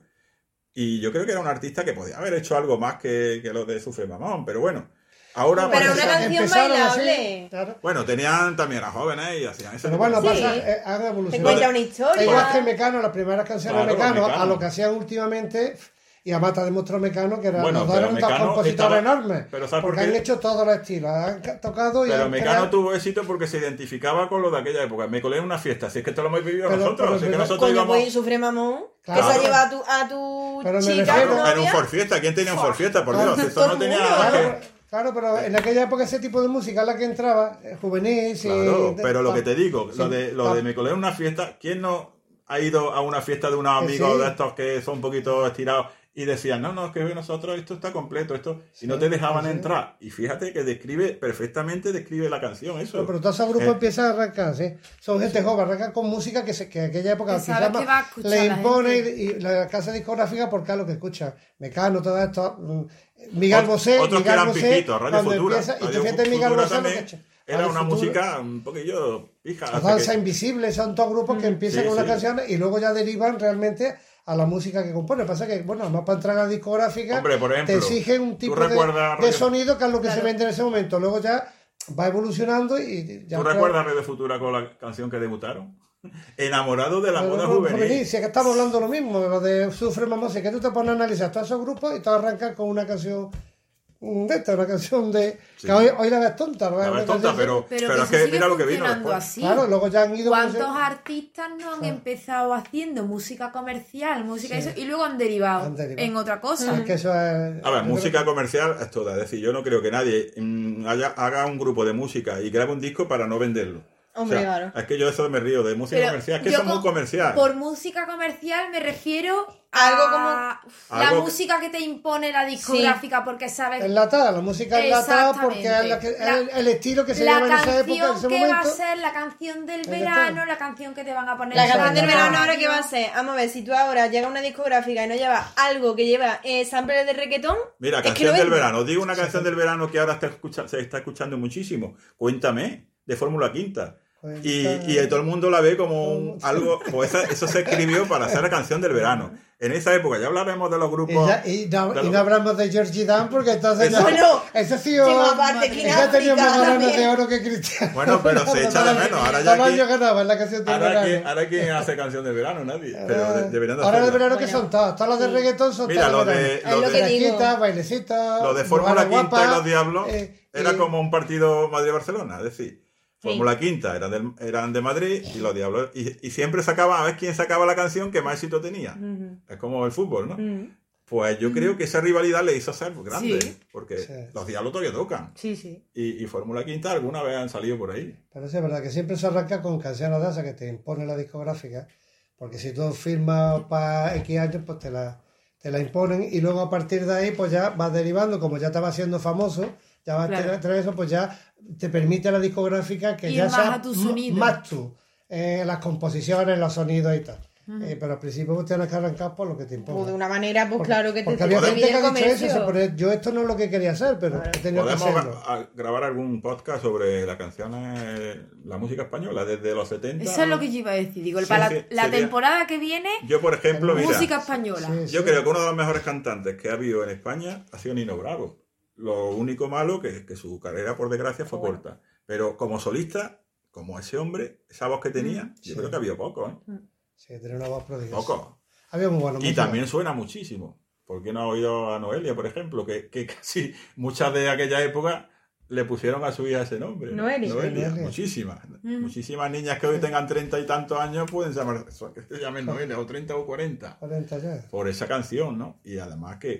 Speaker 3: Y yo creo que era un artista que podía haber hecho algo más que, que lo de Sufre Mamón, pero bueno, ahora...
Speaker 2: Pero
Speaker 3: parece-
Speaker 2: una canción
Speaker 4: Empezaron así,
Speaker 2: bailable.
Speaker 4: claro.
Speaker 3: Bueno, tenían también a jóvenes y hacían ese
Speaker 4: Pero
Speaker 3: tipo de
Speaker 4: bueno,
Speaker 3: cosas.
Speaker 2: Sí.
Speaker 4: pasa, eh, han
Speaker 2: Te
Speaker 4: evolucionado.
Speaker 2: cuenta una historia.
Speaker 4: Igual que Mecano, las primeras canciones
Speaker 3: Claro,
Speaker 4: de Mecano,
Speaker 3: Mecano.
Speaker 4: a lo que hacían últimamente, y además te ha demostrado Mecano que eran,
Speaker 3: Bueno,
Speaker 4: los dos
Speaker 3: pero
Speaker 4: eran dos
Speaker 3: Mecano
Speaker 4: compositores
Speaker 3: estaba-
Speaker 4: enormes.
Speaker 3: pero ¿sabes por
Speaker 4: porque han
Speaker 3: qué?
Speaker 4: hecho todos los estilos, han ca- tocado y
Speaker 3: Pero
Speaker 4: han
Speaker 3: Mecano
Speaker 4: creado-
Speaker 3: tuvo éxito porque se identificaba con lo de aquella época. Me colé en una fiesta, si es que esto lo hemos vivido
Speaker 4: Pero-
Speaker 3: nosotros.
Speaker 4: pero
Speaker 3: si es que
Speaker 4: Mecano-
Speaker 3: nosotros
Speaker 2: Coño,
Speaker 3: íbamos...
Speaker 2: pues sufre mamón.
Speaker 4: Claro.
Speaker 2: Que se ha llevado a tu, a tu
Speaker 4: Pero me
Speaker 2: chica,
Speaker 4: refiero-
Speaker 2: tu
Speaker 3: En un
Speaker 2: novia.
Speaker 3: Ford Fiesta. ¿Quién tenía un Ford Fiesta? Por
Speaker 4: Claro,
Speaker 3: Dios, eso
Speaker 2: todo
Speaker 3: no
Speaker 2: el
Speaker 3: tenía...
Speaker 2: mundo.
Speaker 3: que-
Speaker 4: Claro, claro, pero en aquella época ese tipo de música es la que entraba, eh, juvenil, sí,
Speaker 3: Claro,
Speaker 4: de-
Speaker 3: pero lo
Speaker 4: pa-
Speaker 3: que te digo,
Speaker 4: sí,
Speaker 3: lo de, lo
Speaker 4: pa-
Speaker 3: de me colé en una fiesta, ¿quién no ha ido a una fiesta de unos
Speaker 4: Que
Speaker 3: amigos
Speaker 4: sí.
Speaker 3: de estos que son un poquito estirados y decían, no, no, es que nosotros esto está completo, esto, y no te dejaban
Speaker 4: sí.
Speaker 3: entrar? Y fíjate que describe, perfectamente describe la canción, eso.
Speaker 4: No, pero todos esos grupos
Speaker 3: Eh,
Speaker 4: empiezan a arrancar, ¿sí? Son gente joven, arrancan con música que, se, que en aquella época
Speaker 1: Que sabe
Speaker 4: quizás
Speaker 1: que va a escuchar
Speaker 4: le
Speaker 1: la
Speaker 4: impone
Speaker 1: gente.
Speaker 4: y, y la casa discográfica porque es lo que escucha. Mecano, todo esto. mm, Miguel
Speaker 3: Ot-
Speaker 4: Bosé,
Speaker 3: otros que
Speaker 4: Miguel
Speaker 3: eran
Speaker 4: Bosé,
Speaker 3: pijitos, Radio
Speaker 4: cuando
Speaker 3: Futura.
Speaker 4: empieza, y
Speaker 3: Radio
Speaker 4: tú fíjate
Speaker 3: Fu-
Speaker 4: Miguel
Speaker 3: Futura
Speaker 4: Bosé lo que
Speaker 3: también
Speaker 4: ha hecho.
Speaker 3: era
Speaker 4: Radio
Speaker 3: una
Speaker 4: Futura,
Speaker 3: música un poquillo pija.
Speaker 4: La
Speaker 3: hace
Speaker 4: danza
Speaker 3: que-
Speaker 4: invisible, son todos grupos que empiezan
Speaker 3: Sí,
Speaker 4: con unas
Speaker 3: sí.
Speaker 4: canciones y luego ya derivan realmente a la música que compone. Pasa que, bueno, además para entrar a la discográfica
Speaker 3: Hombre, por ejemplo,
Speaker 4: te exigen un
Speaker 3: ¿tú
Speaker 4: tipo de,
Speaker 3: recuerdas
Speaker 4: de
Speaker 3: Radio-
Speaker 4: sonido que es lo que se
Speaker 2: Claro.
Speaker 4: vende en ese momento. Luego ya va evolucionando y ya...
Speaker 3: ¿Tú recuerdas Radio Futura con la canción que debutaron? Enamorado de la
Speaker 4: Pero
Speaker 3: moda
Speaker 4: no,
Speaker 3: juvenil.
Speaker 4: si es que estamos hablando lo mismo, de lo de Sufre Mamón, si es que tú te pones a analizar todos esos grupos y te arrancas con una canción mm, de esta, una canción de...
Speaker 3: Sí.
Speaker 4: que hoy, hoy la ves tonta, ¿no?
Speaker 3: La ves
Speaker 4: Una
Speaker 3: tonta,
Speaker 4: canción-
Speaker 3: pero,
Speaker 1: Pero,
Speaker 3: pero
Speaker 1: que
Speaker 3: es
Speaker 1: se
Speaker 3: que
Speaker 1: sigue
Speaker 3: mira lo que vino
Speaker 1: funcionando
Speaker 3: después.
Speaker 1: así.
Speaker 4: Claro, luego ya han ido...
Speaker 1: ¿Cuántos artistas no han empezado haciendo música comercial, música
Speaker 4: Sí.
Speaker 1: eso, y luego han derivado,
Speaker 4: Han derivado.
Speaker 1: en otra cosa?
Speaker 4: Es que eso es...
Speaker 3: A ver,
Speaker 4: yo
Speaker 3: música
Speaker 4: creo
Speaker 3: comercial es toda. Es decir, yo no creo que nadie mm, haya, haga un grupo de música y grabe un disco para no venderlo.
Speaker 2: Hombre,
Speaker 3: O sea,
Speaker 2: claro.
Speaker 3: Es que yo eso me río de música
Speaker 1: Pero
Speaker 3: comercial. Es que
Speaker 1: yo
Speaker 3: eso es muy
Speaker 1: con-
Speaker 3: comercial.
Speaker 1: Por música comercial me refiero a
Speaker 2: Algo como-
Speaker 1: la
Speaker 3: Algo que-
Speaker 1: música que te impone la discográfica porque sabes
Speaker 4: Enlatada, la música enlatada porque es, la que-
Speaker 1: Exactamente.
Speaker 4: es el, el estilo que se
Speaker 1: la
Speaker 4: lleva en esa época, en
Speaker 1: canción
Speaker 4: ese
Speaker 1: que
Speaker 4: momento.
Speaker 1: va a ser la canción del
Speaker 4: está.
Speaker 1: verano, la canción que te van a poner
Speaker 2: La
Speaker 1: en
Speaker 2: canción del
Speaker 1: radio.
Speaker 2: verano ahora que va a ser, vamos a ver, si tú ahora llega a una discográfica y no lleva algo que lleva eh, samples de reggaetón,
Speaker 3: Mira,
Speaker 2: es que
Speaker 3: canción
Speaker 2: lo
Speaker 3: del
Speaker 2: vende.
Speaker 3: verano. Os digo una canción del verano que ahora está escucha- se está escuchando muchísimo. Cuéntame, de Fórmula Quinta. Y, y todo el mundo la ve como un- algo, pues esa- eso se escribió para hacer la canción del verano. En esa época, ya hablaremos de los
Speaker 4: Y,
Speaker 3: grupos.
Speaker 4: ya- y no,
Speaker 3: de
Speaker 4: y
Speaker 3: los-
Speaker 4: no hablamos de Georgie Dan porque entonces ya,
Speaker 2: Bueno,
Speaker 4: ese tío
Speaker 2: sí, aparte, aquí en
Speaker 4: ya tenía más
Speaker 2: África
Speaker 4: balones de
Speaker 2: también.
Speaker 4: oro que Cristiano.
Speaker 3: Bueno, pero se echa de menos. Ahora ya
Speaker 4: Todos los
Speaker 3: aquí-
Speaker 4: años ganaba en la canción del
Speaker 3: Ahora
Speaker 4: verano.
Speaker 3: quién, ahora quién hace canción del verano, nadie. Pero de- deberían de
Speaker 4: Ahora de
Speaker 3: hacerla.
Speaker 4: verano que
Speaker 2: Bueno,
Speaker 4: son todas, todas las de
Speaker 2: sí.
Speaker 4: reggaetón son
Speaker 3: Mira,
Speaker 4: todas
Speaker 3: lo
Speaker 4: de
Speaker 3: de,
Speaker 4: verano.
Speaker 3: lo
Speaker 2: Es lo
Speaker 3: de,
Speaker 2: que digo.
Speaker 4: Fresquita, bailecita,
Speaker 3: lo de Fórmula
Speaker 4: lugares
Speaker 3: Quinta
Speaker 4: guapas,
Speaker 3: y los Diablos
Speaker 4: eh,
Speaker 3: era
Speaker 4: y-
Speaker 3: como un partido Madrid-Barcelona. Es decir,
Speaker 2: Sí.
Speaker 3: Fórmula Quinta eran, del- eran de Madrid y los Diablos. Y, y siempre sacaba, a ver quién sacaba la canción que más éxito tenía.
Speaker 2: Ujú.
Speaker 3: Es como el fútbol, ¿no?
Speaker 2: Ujú.
Speaker 3: Pues yo creo que esa rivalidad le hizo ser grande.
Speaker 1: Sí.
Speaker 3: Porque
Speaker 4: Sí.
Speaker 3: los Diablos todavía tocan.
Speaker 2: Sí, sí.
Speaker 3: Y, y Fórmula Quinta alguna vez han salido por ahí.
Speaker 4: Pero sí, es verdad que siempre se arranca con canciones de esas que te impone la discográfica, porque si tú firmas para X años, pues te la, te la imponen y luego a partir de ahí pues ya vas derivando, como ya estaba siendo famoso, ya vas
Speaker 1: Claro.
Speaker 4: a tener eso, pues ya te permite la discográfica que
Speaker 1: Ir
Speaker 4: ya
Speaker 1: más
Speaker 4: sea
Speaker 1: a tu
Speaker 4: m-
Speaker 1: sonido.
Speaker 4: más tú, eh, las composiciones, los sonidos y tal. Eh, pero al principio pues tienes que arrancar por lo que te
Speaker 2: O
Speaker 4: impone.
Speaker 2: de una manera, pues
Speaker 4: Porque-
Speaker 2: claro que te
Speaker 4: porque había
Speaker 2: te
Speaker 4: gente que
Speaker 2: viene
Speaker 4: ha
Speaker 2: el
Speaker 4: dicho eso,
Speaker 2: comercio.
Speaker 4: se pone, yo esto no es lo que quería hacer, pero he tenido que
Speaker 3: Podemos
Speaker 4: hacerlo.
Speaker 3: gra- a- grabar algún podcast sobre las canciones, la música española, desde los setenta.
Speaker 1: Eso es lo que yo iba a decir. Digo,
Speaker 3: Sí,
Speaker 1: para
Speaker 3: sí,
Speaker 1: la, la
Speaker 3: sería-
Speaker 1: temporada que viene,
Speaker 3: Yo, por ejemplo, mira,
Speaker 1: música española.
Speaker 4: Sí, sí.
Speaker 3: yo creo que uno de los mejores cantantes que ha habido en España ha sido Nino Bravo. Lo único malo que, que su carrera, por desgracia, fue
Speaker 2: Bueno.
Speaker 3: corta. Pero como solista, como ese hombre, esa voz que tenía, yo
Speaker 4: Sí.
Speaker 3: creo que había poco, ¿eh?
Speaker 4: Sí, tiene una voz prodigiosa.
Speaker 3: Poco.
Speaker 4: Había muy buena
Speaker 3: Y
Speaker 4: música.
Speaker 3: también suena muchísimo. ¿Por qué no ha oído a Noelia, por ejemplo? Que, que casi muchas de aquella época le pusieron a su hija ese nombre. ¿no?
Speaker 2: Noelia.
Speaker 3: Noelia.
Speaker 4: Noelia.
Speaker 3: Muchísimas.
Speaker 1: Mm.
Speaker 3: Muchísimas niñas que hoy tengan treinta y tantos años pueden llamar, que se llamen Noelia, o treinta o cuarenta.
Speaker 4: cuarenta ya.
Speaker 3: Por esa canción, ¿no? Y además que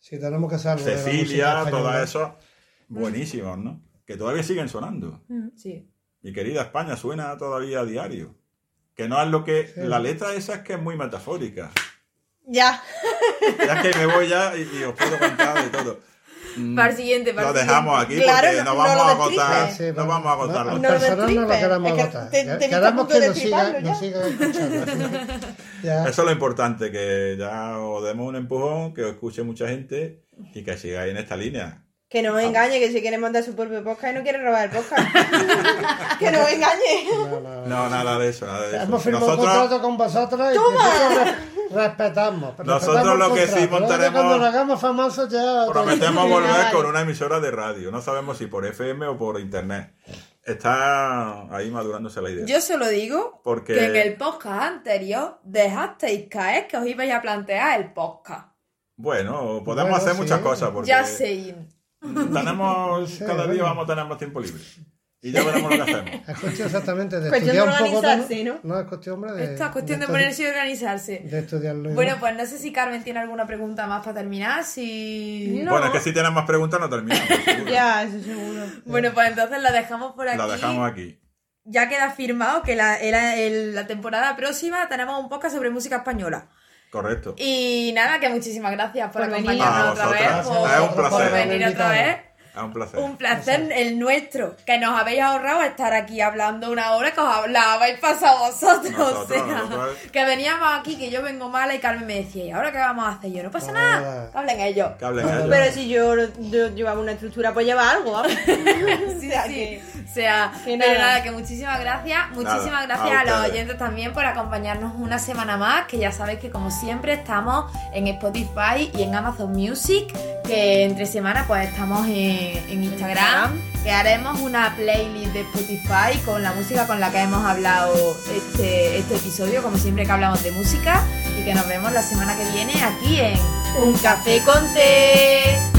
Speaker 4: Sí, tenemos que hacer algo de la música
Speaker 3: Cecilia,
Speaker 4: española.
Speaker 3: todos esos buenísimos, ¿no? Que todavía siguen sonando.
Speaker 2: Sí.
Speaker 3: Mi querida España suena todavía a diario. Que no es lo que...
Speaker 4: Sí.
Speaker 3: La letra esa es que es muy metafórica.
Speaker 2: Ya.
Speaker 3: Ya es que me voy ya y, y os puedo contar de todo. Mm,
Speaker 1: Para el siguiente, para
Speaker 3: Lo
Speaker 1: el
Speaker 3: dejamos
Speaker 1: siguiente.
Speaker 3: aquí
Speaker 2: Claro,
Speaker 3: porque
Speaker 2: no-
Speaker 3: nos
Speaker 2: no
Speaker 3: vamos
Speaker 2: lo
Speaker 3: a agotar.
Speaker 2: destripes.
Speaker 4: Sí,
Speaker 3: Nos
Speaker 4: pero-
Speaker 3: vamos a agotar.
Speaker 4: no,
Speaker 3: los
Speaker 2: No
Speaker 4: al
Speaker 2: lo
Speaker 4: personal no lo
Speaker 2: destripes.
Speaker 4: queremos
Speaker 2: Es que
Speaker 4: agotar.
Speaker 2: te- te- te
Speaker 4: Queremos
Speaker 2: a punto
Speaker 4: que
Speaker 2: de
Speaker 4: nos sigan,
Speaker 2: destriparlo
Speaker 4: nos
Speaker 2: ya.
Speaker 4: sigan escuchando. Ya.
Speaker 3: Eso es lo importante, que ya os demos un empujón, que os escuche mucha gente y que sigáis en esta línea.
Speaker 2: Que no os engañe, que si quiere montar su propio podcast y no quiere robar el podcast. Que no os engañe.
Speaker 4: No, no,
Speaker 3: No, nada de eso, nada de eso.
Speaker 4: Hemos firmado un
Speaker 3: Nosotros,
Speaker 4: contrato con vosotros y nosotros re- respetamos. pero
Speaker 3: Nosotros
Speaker 4: respetamos
Speaker 3: lo
Speaker 4: el
Speaker 3: que sí
Speaker 4: contrato. Luego
Speaker 3: montaremos-
Speaker 4: Cuando nos hagamos famosos ya...
Speaker 3: prometemos
Speaker 2: Venga,
Speaker 3: volver
Speaker 2: vale.
Speaker 3: con una emisora de radio. No sabemos si por F M o por internet. Está ahí madurándose la idea.
Speaker 1: Yo solo digo
Speaker 3: Porque-
Speaker 1: que en el podcast anterior dejasteis caer que os ibais a plantear el podcast.
Speaker 3: Bueno, podemos
Speaker 4: Bueno,
Speaker 3: hacer
Speaker 4: sí.
Speaker 3: muchas cosas porque
Speaker 1: Ya sé.
Speaker 3: tenemos
Speaker 4: Sí,
Speaker 3: cada día
Speaker 4: bueno.
Speaker 3: vamos a tener más tiempo libre. Y ya veremos lo que hacemos.
Speaker 4: Es cuestión exactamente de
Speaker 2: Cuestión
Speaker 4: estudiar
Speaker 2: de
Speaker 4: un poco...
Speaker 2: organizarse, ¿no?
Speaker 4: No, es cuestión, hombre, de...
Speaker 1: Esto es cuestión de
Speaker 4: estu-
Speaker 1: ponerse y organizarse.
Speaker 4: De estudiarlo. y
Speaker 1: Bueno,
Speaker 4: no.
Speaker 1: pues no sé si Carmen tiene alguna pregunta más para terminar. Si...
Speaker 2: No.
Speaker 3: Bueno, es que si tienen más preguntas no terminamos. seguro.
Speaker 2: Ya, eso seguro.
Speaker 1: Bueno, pues entonces la dejamos por aquí.
Speaker 3: La dejamos aquí.
Speaker 1: Ya queda firmado que la, era el- la temporada próxima tenemos un podcast sobre música española.
Speaker 3: Correcto.
Speaker 1: Y nada, que muchísimas gracias por,
Speaker 2: Por venir.
Speaker 1: acompañarnos
Speaker 3: A
Speaker 1: otra
Speaker 3: vosotras.
Speaker 1: vez. Por,
Speaker 3: Es un placer.
Speaker 1: por venir otra vez.
Speaker 3: Es un placer.
Speaker 1: Un placer el nuestro, que nos habéis ahorrado estar aquí hablando una hora que os la habéis pasado vosotros.
Speaker 3: Nosotros,
Speaker 1: o sea,
Speaker 3: nosotros.
Speaker 1: que veníamos aquí, que yo vengo mala y Carmen me decía, ¿y ahora qué vamos a hacer? Yo, no pasa
Speaker 4: Nada.
Speaker 1: nada, que hablen ellos.
Speaker 3: Que hablen ellos.
Speaker 2: Pero si yo, yo llevaba una estructura, pues lleva algo, vamos.
Speaker 1: Sí,
Speaker 2: O sea
Speaker 1: sí.
Speaker 2: que-
Speaker 1: O sea,
Speaker 2: que
Speaker 1: pero
Speaker 2: nada.
Speaker 1: nada, que muchísimas gracias. Muchísimas
Speaker 3: Nada,
Speaker 1: gracias
Speaker 3: a
Speaker 1: a, los
Speaker 3: ustedes.
Speaker 1: oyentes también por acompañarnos una semana más. Que ya sabéis que, como siempre, estamos en Spotify y en Amazon Music. Que entre semana, pues estamos en, en Instagram. Que haremos una playlist de Spotify con la música con la que hemos hablado este, este episodio. Como siempre que hablamos de música. Y que nos vemos la semana que viene aquí en Un Café con Té.